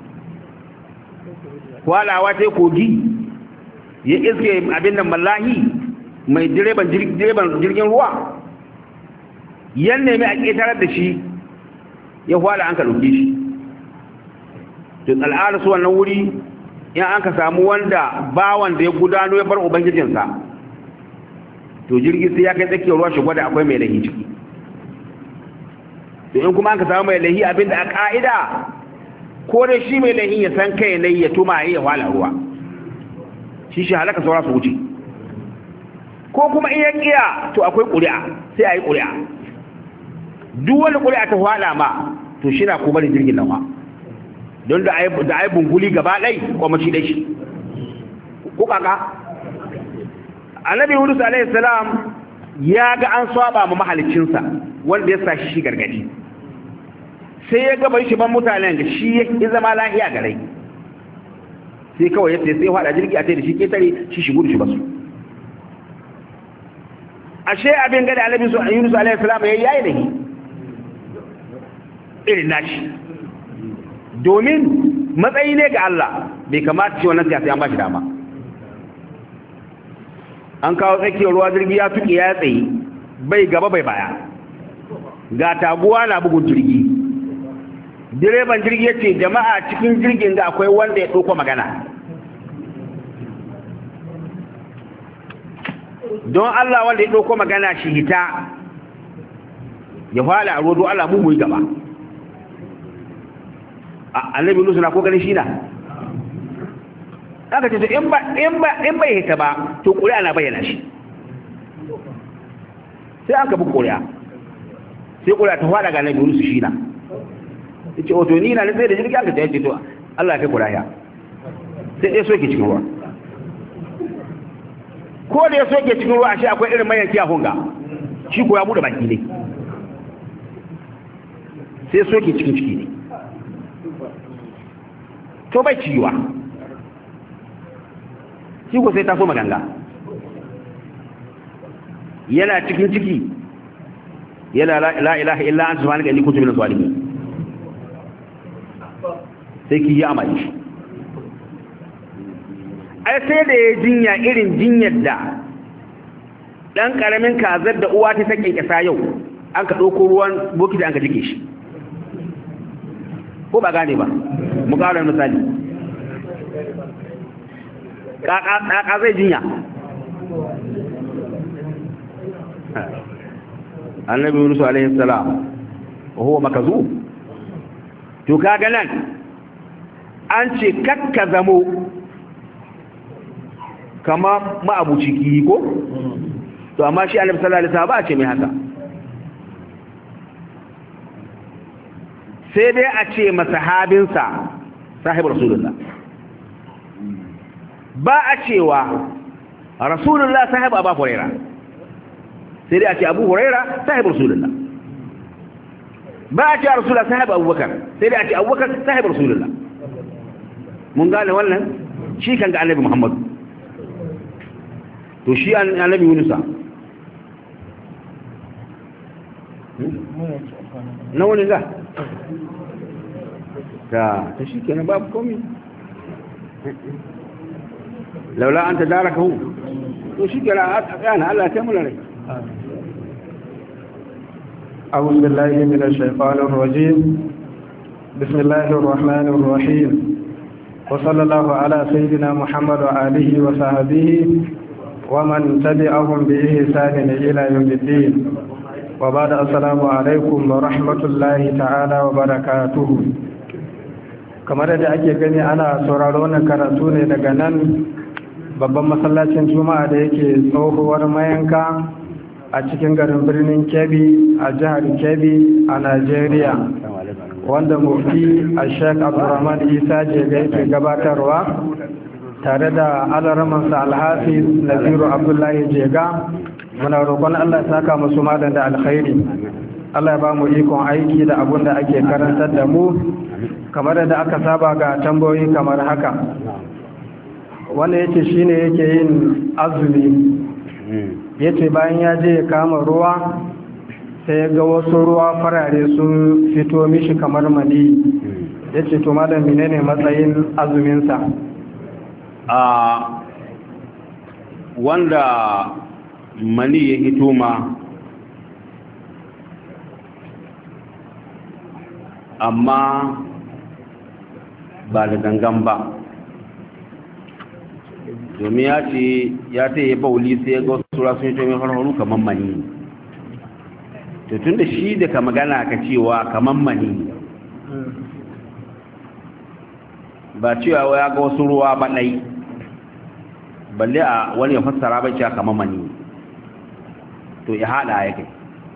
kwalawa sai kogi ya iske abin nan mallahi mai direban jirgin ruwa yan nemi a ƙetarar da shi ya kwala an ka ɗauke shi to al'ada su wannan wuri in an ka samu wanda bawan da ya gudano ya bar ubangijinsa to jirgi sai ya kai tsakiyar ruwa shi gwada akwai mai lahi ciki to in kuma an ka samu mai lahi abinda a ka'ida ko dai shi mai lahi ya san kai ne ya tuma ya wala ruwa shi halaka saura su wuce ko kuma in ya kiya to akwai ƙuri'a sai a yi ƙuri'a duk wani ƙuri'a ta wala ma to shi na kuma jirgin nan ma don da ai bunguli gaba ɗai kwamaci ɗai shi ko kaka Annabi Yunus alaihi salam ya ga an saba ma mahalicinsa wanda ya sashi shi gargadi sai ya gaba shi ban mutanen da shi ya zama lahiya garai sai kawai ya sai hada jirgi a tai da shi ketare shi shigo da shi basu ashe abin gada Annabi Yunus alaihi salam yayi da shi irin nashi domin matsayi ne ga Allah bai kamata ce wannan siyasa an ba shi dama an kawo tsakiyar ruwa jirgi ya tuke ya tsaye bai gaba bai baya ga taguwa na bugun jirgi direban jirgi ya ce jama'a cikin jirgin da akwai wanda ya ɗauko magana don Allah wanda ya ɗauko magana shi hita ya fara a ruwa don Allah mu yi gaba Annabi Yunus na kokarin shi na aka ce in bai hita ba to ƙuri'a na bayyana shi sai aka bi ƙuri'a sai ƙuri'a ta fada ga Annabi Yunus shi na yace o to ni na sai da jirgi aka ce to Allah ya kai ƙuri'a sai dai soke cikin ruwa ko da ya soke cikin ruwa shi akwai irin mayan kiyahun ga shi ko ya bude baki ne sai soke cikin ciki ne to bai ciwa shi ko sai ta so maganga yana cikin ciki yana la ilaha illa anta subhanaka inni kuntu minaz zalimin sai ki yi amai shi ai sai da ya jinya irin jinyar da dan karamin kazar da uwa ta sake kasa yau an ka dauko ruwan bokiti an ka jike shi ko ba gane ba mu ƙara misali ka zai jinya annabi Yunus alaihi salam wa huwa makazu to kaga nan an ce kakka zamo kama ma'abuci kiyi ko to amma shi annabi sallallahu alaihi wasallam ba a ce mai haka sai dai a ce masahabinsa sahib rasulullah ba a cewa rasulullah sahib abu hurairah sai dai a ce abu hurairah sahib rasulullah ba a ce rasulullah sahib abubakar sai dai a ce abubakar sahib rasulullah mun gane wannan shi kan ga annabi muhammad to shi annabi yunusa na wani ga ta shi kenan babu komi laula an ta dara kawo to shi kenan a tsayana Allah ta mula rai أعوذ بالله من الشيطان الرجيم بسم الله الرحمن الرحيم وصلى الله على سيدنا محمد وآله وصحبه ومن تبعهم بإحسان إلى يوم الدين وبعد السلام عليكم ورحمة الله تعالى وبركاته kamar da ake gani ana sauraro wannan karatu ne daga nan babban masallacin juma'a da yake tsohuwar mayanka a cikin garin birnin Kebbi a jihar Kebbi a Najeriya wanda mufti Sheikh Abdulrahman Isa Jega yake gabatarwa tare da alaramansa Alhafiz Naziru Abdullahi Jega muna roƙon Allah ya saka musu madan da alkhairi Allah ya ba mu ikon aiki da abun da ake karantar da mu kamar da aka saba ga tambayoyi kamar haka wanda yake shine yake yin azumi yace bayan ya je ya kama ruwa sai ga wasu ruwa farare sun fito mishi kamar mani yace to malam menene matsayin azumin sa wanda mani ya hito ma amma ba da gangan ba domin ya ce ya bauli sai ya ga wasu sura sun yi tomin harharu kamar mani to tun da shi da ka magana ka cewa kamar mani ba cewa ya ga wasu ruwa ba ɗai balle a wani ya fassara bai cewa kamar mani to ya haɗa ya kai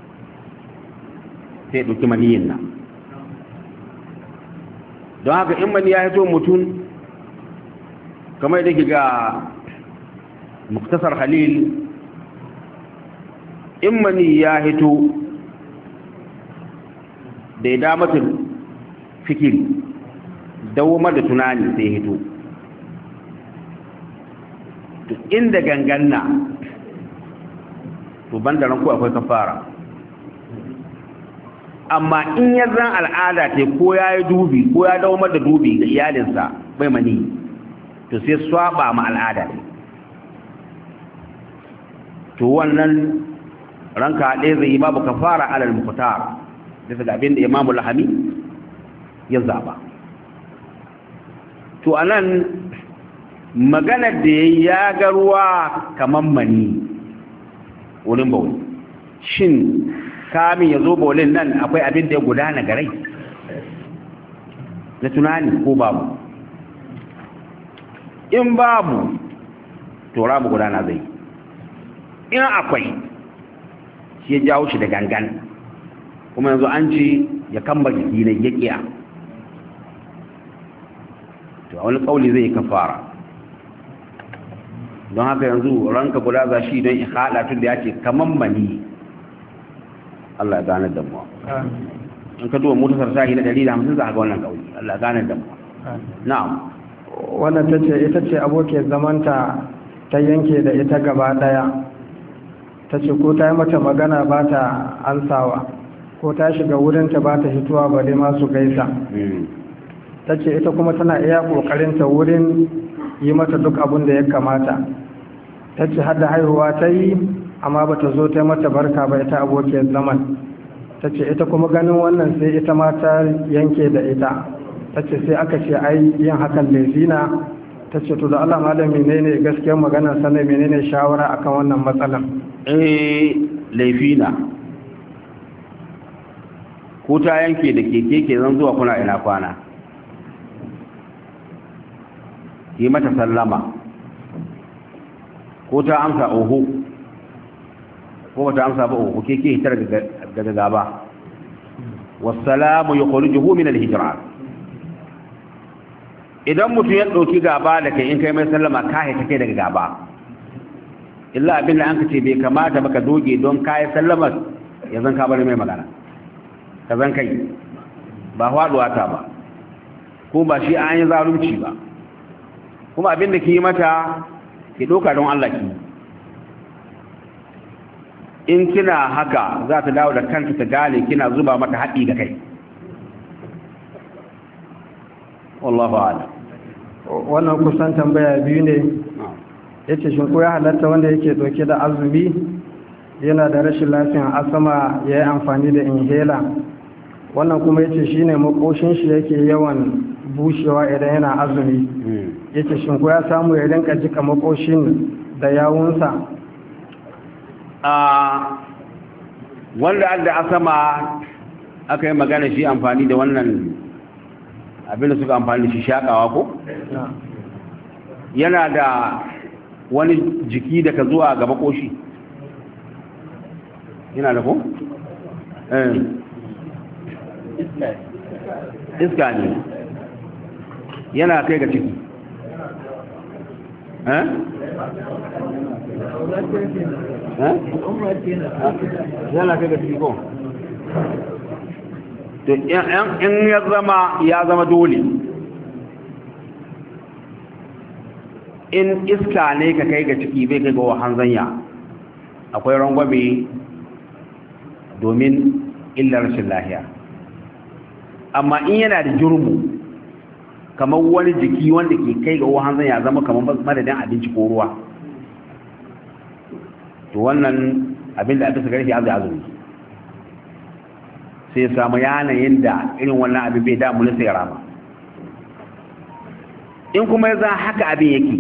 sai ɗauki maniyin nan don haka in mani ya hito mutum kamar da ga muktasar halil in mani ya hito da ya damatin fikiri dawomar da tunani sai hito inda ganganna to ban da ranku akwai kafara amma in ya zan al'ada ce ko ya yi dubi ko ya dawomar da dubi ga iyalinsa bai mani to sai swaba ma al'ada ne to wannan ranka ɗaya zai yi babu kafara alal muqtar bisa ga abin da imamu lahami ya zaba to anan maganar da ya ga ruwa kaman mani wurin bauli shin kamin ya zo baulin nan akwai abin da ya gudana garai na tunani ko babu in babu to ramu gudana zai in akwai shi ya jawo shi da gangan kuma yanzu an ce ya kamba jiki na ya kiya to a wani kauli zai kafara don haka yanzu ranka guda za shi don ikhada tun da ya ce kaman mani Allah ya gane da mu in ka duba mutasar sahi na 150 za ka ga wannan kauli Allah ya gane da mu na'am wannan ita ce abokiyar zamanta ta yanke da ita gaba daya tace ko ta yi mata magana ba ta ansawa ko ta shiga wurinta ba ta hituwa ba dai masu gaisa ta ce ita kuma tana iya ƙoƙarinta wurin yi mata duk abin da ya kamata. Ta ce har da haihuwa ta yi amma ba ta zo ta mata barka ba ita abokiyar zaman. Ta ce ita kuma ganin wannan sai ita ma ta yanke da ita. Ta ce sai aka ce ai yin hakan laifina. Ta ce to da Allah malam menene gaskiyar maganar sanai menene shawara akan wannan matsalan? Laifina ko ta yanke da keke ke zan zuwa kuna ina kwana, yi mata sallama ko ta amsa oho ko ba ta amsa ba oho keke hitar daga gaba. Wassalamu yukhrijuhu min al-hijran. Idan mutum ya dauki gaba da kai in kai mai sallama ka hita kai daga gaba, illa abin da an ce bai kamata baka doge don kai sallama ya zan ka bari mai magana ka zan kai ba faduwa ta ba ko ba shi an yi zalunci ba, kuma abin da ki yi mata ki doka don Allah ki. In kina haka za ta dawo da kanta ta gane kina zuba mata haɗi ga kai. Wallahu a'lam. Wannan kusan tambaya biyu ne. Yace shin ko ya halatta wanda yake dauke da azumi yana da rashin lafiyar asama ya yi amfani da inhaler? Wannan kuma yace shine makoshin shi yake yawan bushewa idan yana azumi. Yace shin ko ya samu ya rinka jika makoshin da yawunsa? Wanda da asama aka yi magana shi amfani da wannan abinda suka amfani da shi shakawa ko? Yana da wani jiki da ka zuwa gaba koshi? Yana da ko? Iska ne yana kai ga ciki. Yana kai ga ciki ko? In ya zama dole, in iska ne ka kai ga ciki bai kai ga wahan zanya, akwai rangwame domin illar rashin lahiya. Amma in yana da jurmu kamar wani jiki wanda ke kai ga wahan zanya zama kamar madadin abinci ko ruwa, to wannan abin da aka sagari shi azumi sai ya samu yanayin da irin wannan abin bai damu na sai rama. In kuma ya za haka abin yake,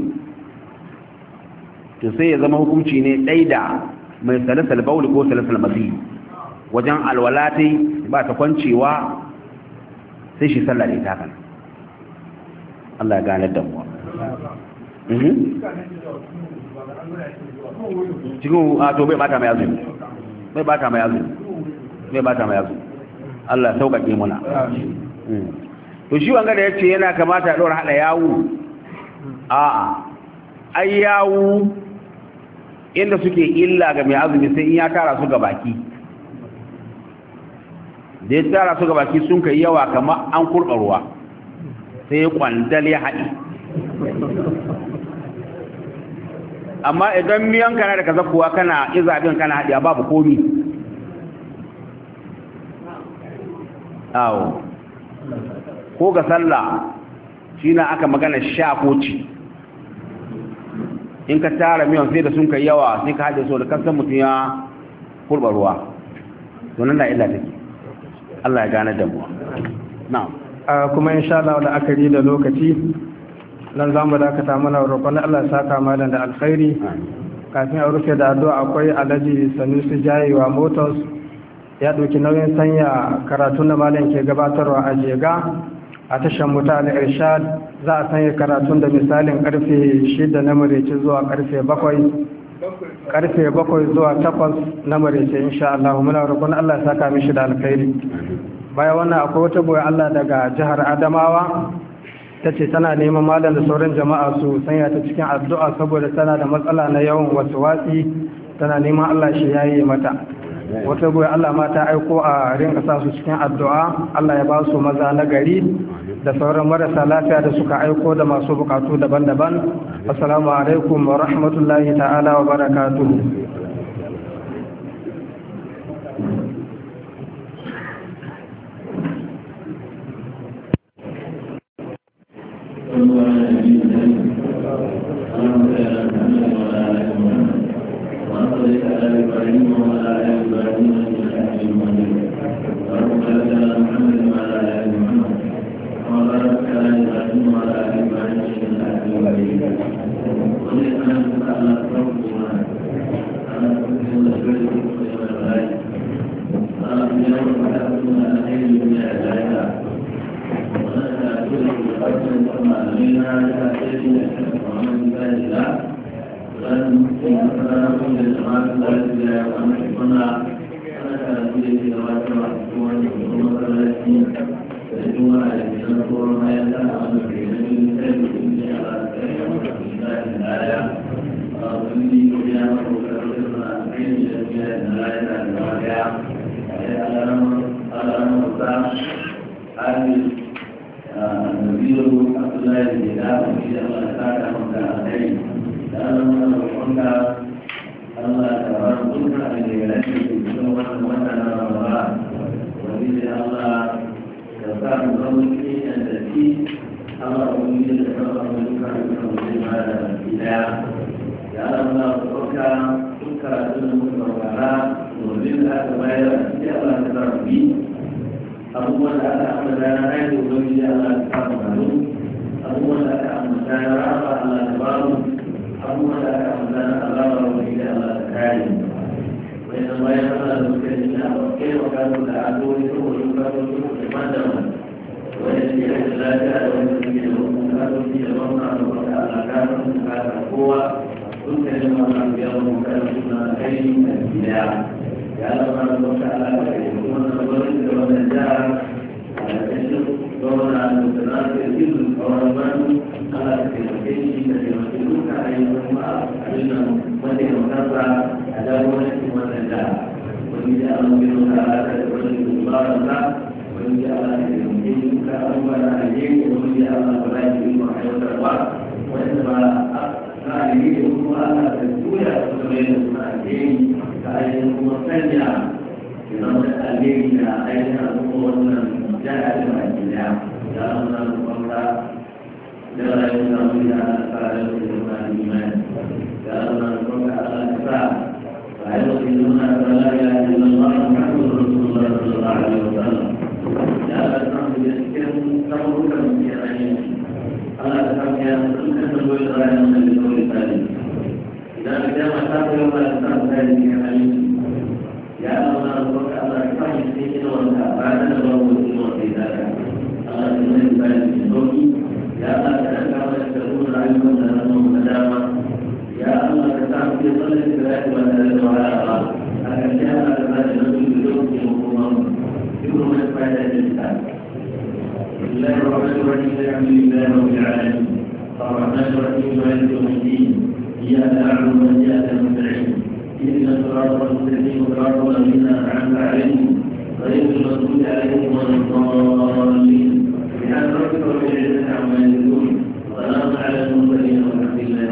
to sai ya zama hukunci ne ɗai da mai salasal bauli ko salasal mazi wajen alwalatai ba ta kwancewa sai shi sallah da ita kan. Allah ya gane damuwa. Cikin to bai bata mai azumi, bai bata mai azumi, bai bata mai azumi. Allah sauƙaƙe muna. To shi wanga da yace yana kamata a ɗora haɗa yawu, a'a ai yawu inda suke illa ga mai azumi sai in ya tara su ga baki. Da ya tara su ga baki sun kai yawa kamar an kurɓa ruwa sai ya kwandal ya haɗi. Amma idan miyan kana da kaza kuwa kana izabin kana haɗiya babu komi. Awo ko ga sallah shi na aka magana sha ko ci. In ka tara miyan sai da sun kai yawa sai ka haɗe so da kasan mutum ya kurɓa ruwa, to nan na illa take. Allah ya gane damuwa. Na'am. Kuma insha Allah da akari da lokaci nan zamu dakata mana roƙon Allah ya saka malam da alkhairi. Kafin a rufe da addu'a akwai Alhaji Sanusi Jayewa Motors ya ɗauki nauyin sanya karatu na malam ke gabatarwa a Jega a tashar mutane Irshad. Za a sanya karatun da misalin karfe 6 na marece zuwa karfe 7, karfe 7 zuwa 8 na marece insha Allah. Muna roƙon Allah ya saka mishi da alkhairi. Bayan wannan akwai wata boye Allah daga jihar Adamawa, ta ce tana neman malam da sauran jama'a su sanya ta cikin addu'a saboda tana da matsala na yawan wasuwasi, tana neman Allah shi yayi mata. Wata boye Allah ma ta aiko a rinka sa su cikin addu'a, Allah ya ba su maza na gari da sauran marasa lafiya da suka aiko da masu bukatu daban-daban. Assalamu alaikum wa rahmatullahi ta'ala wa barakatuhu. abubuwan da aka ambata na aiki ubangiji Allah ta kama gano abubuwan da aka ambata na rafa Allah ta bamu abubuwan da aka ambata na azaba ubangiji Allah ta kare wai da bayan Allah da suka yi na kai wa kasu da addu'o'i saboda kasu su daban-daban wanda ke da lafiya da wanda suke da wasu kasoci da wanda aka bata Allah ka san su kasa kowa dukkanin wannan biyar mu kan suna kai da gida ya zama da wata alaƙa da kuma na gwamnati da wannan jihar a ƙarƙashin gwamna da sana da izinin kawai bani ala da taimake shi da taimake duka a yi kuma a nan mataimakarsa a jagorancin wannan jihar wani da ala mai wata alaƙa da wani da tsabararsa wani da ala da taimake duka abubuwa da alheri wani da ala ba za ki yi ma aiwatarwa wanda ba na alheri kuma ala da juya su mai da suna alheri ainihin kuma sanya idan da alheri da ainihin abubuwan wannan jaya da baki daya da wannan kwamta da rayuwar samun da ana fara da su da imani da wannan kwamta ana kasa rayuwar da nuna da lariya da lalata muhammadu rasulullah sallallahu alaihi wa sallam da ana samun da cikin samurukan da ainihin ana da samun ya dukkan da goyi da rayuwar da kawai tsari idan da mata ta yau da samun tsari ne ya Allah berdoa Allah kami sedikit orang pada dalam wujud kita. Allah dengan baik disoki. Ya Allah kadang-kadang seluruh rakyat dalam mengadama. Ya Allah tetap kita boleh berada pada doa Allah. Agar dia Allah lebih duduk di hukum di rumah pada kita. Bismillahirrahmanirrahim. Alhamdulillahi rabbil alamin. Ar-Rahmanir Rahim Maliki yaumiddin. Iyyaka na'budu wa iyyaka nasta'in. إن الصراط المستقيم صراط الذين أنعمت عليهم غير المغضوب عليهم ولا الضالين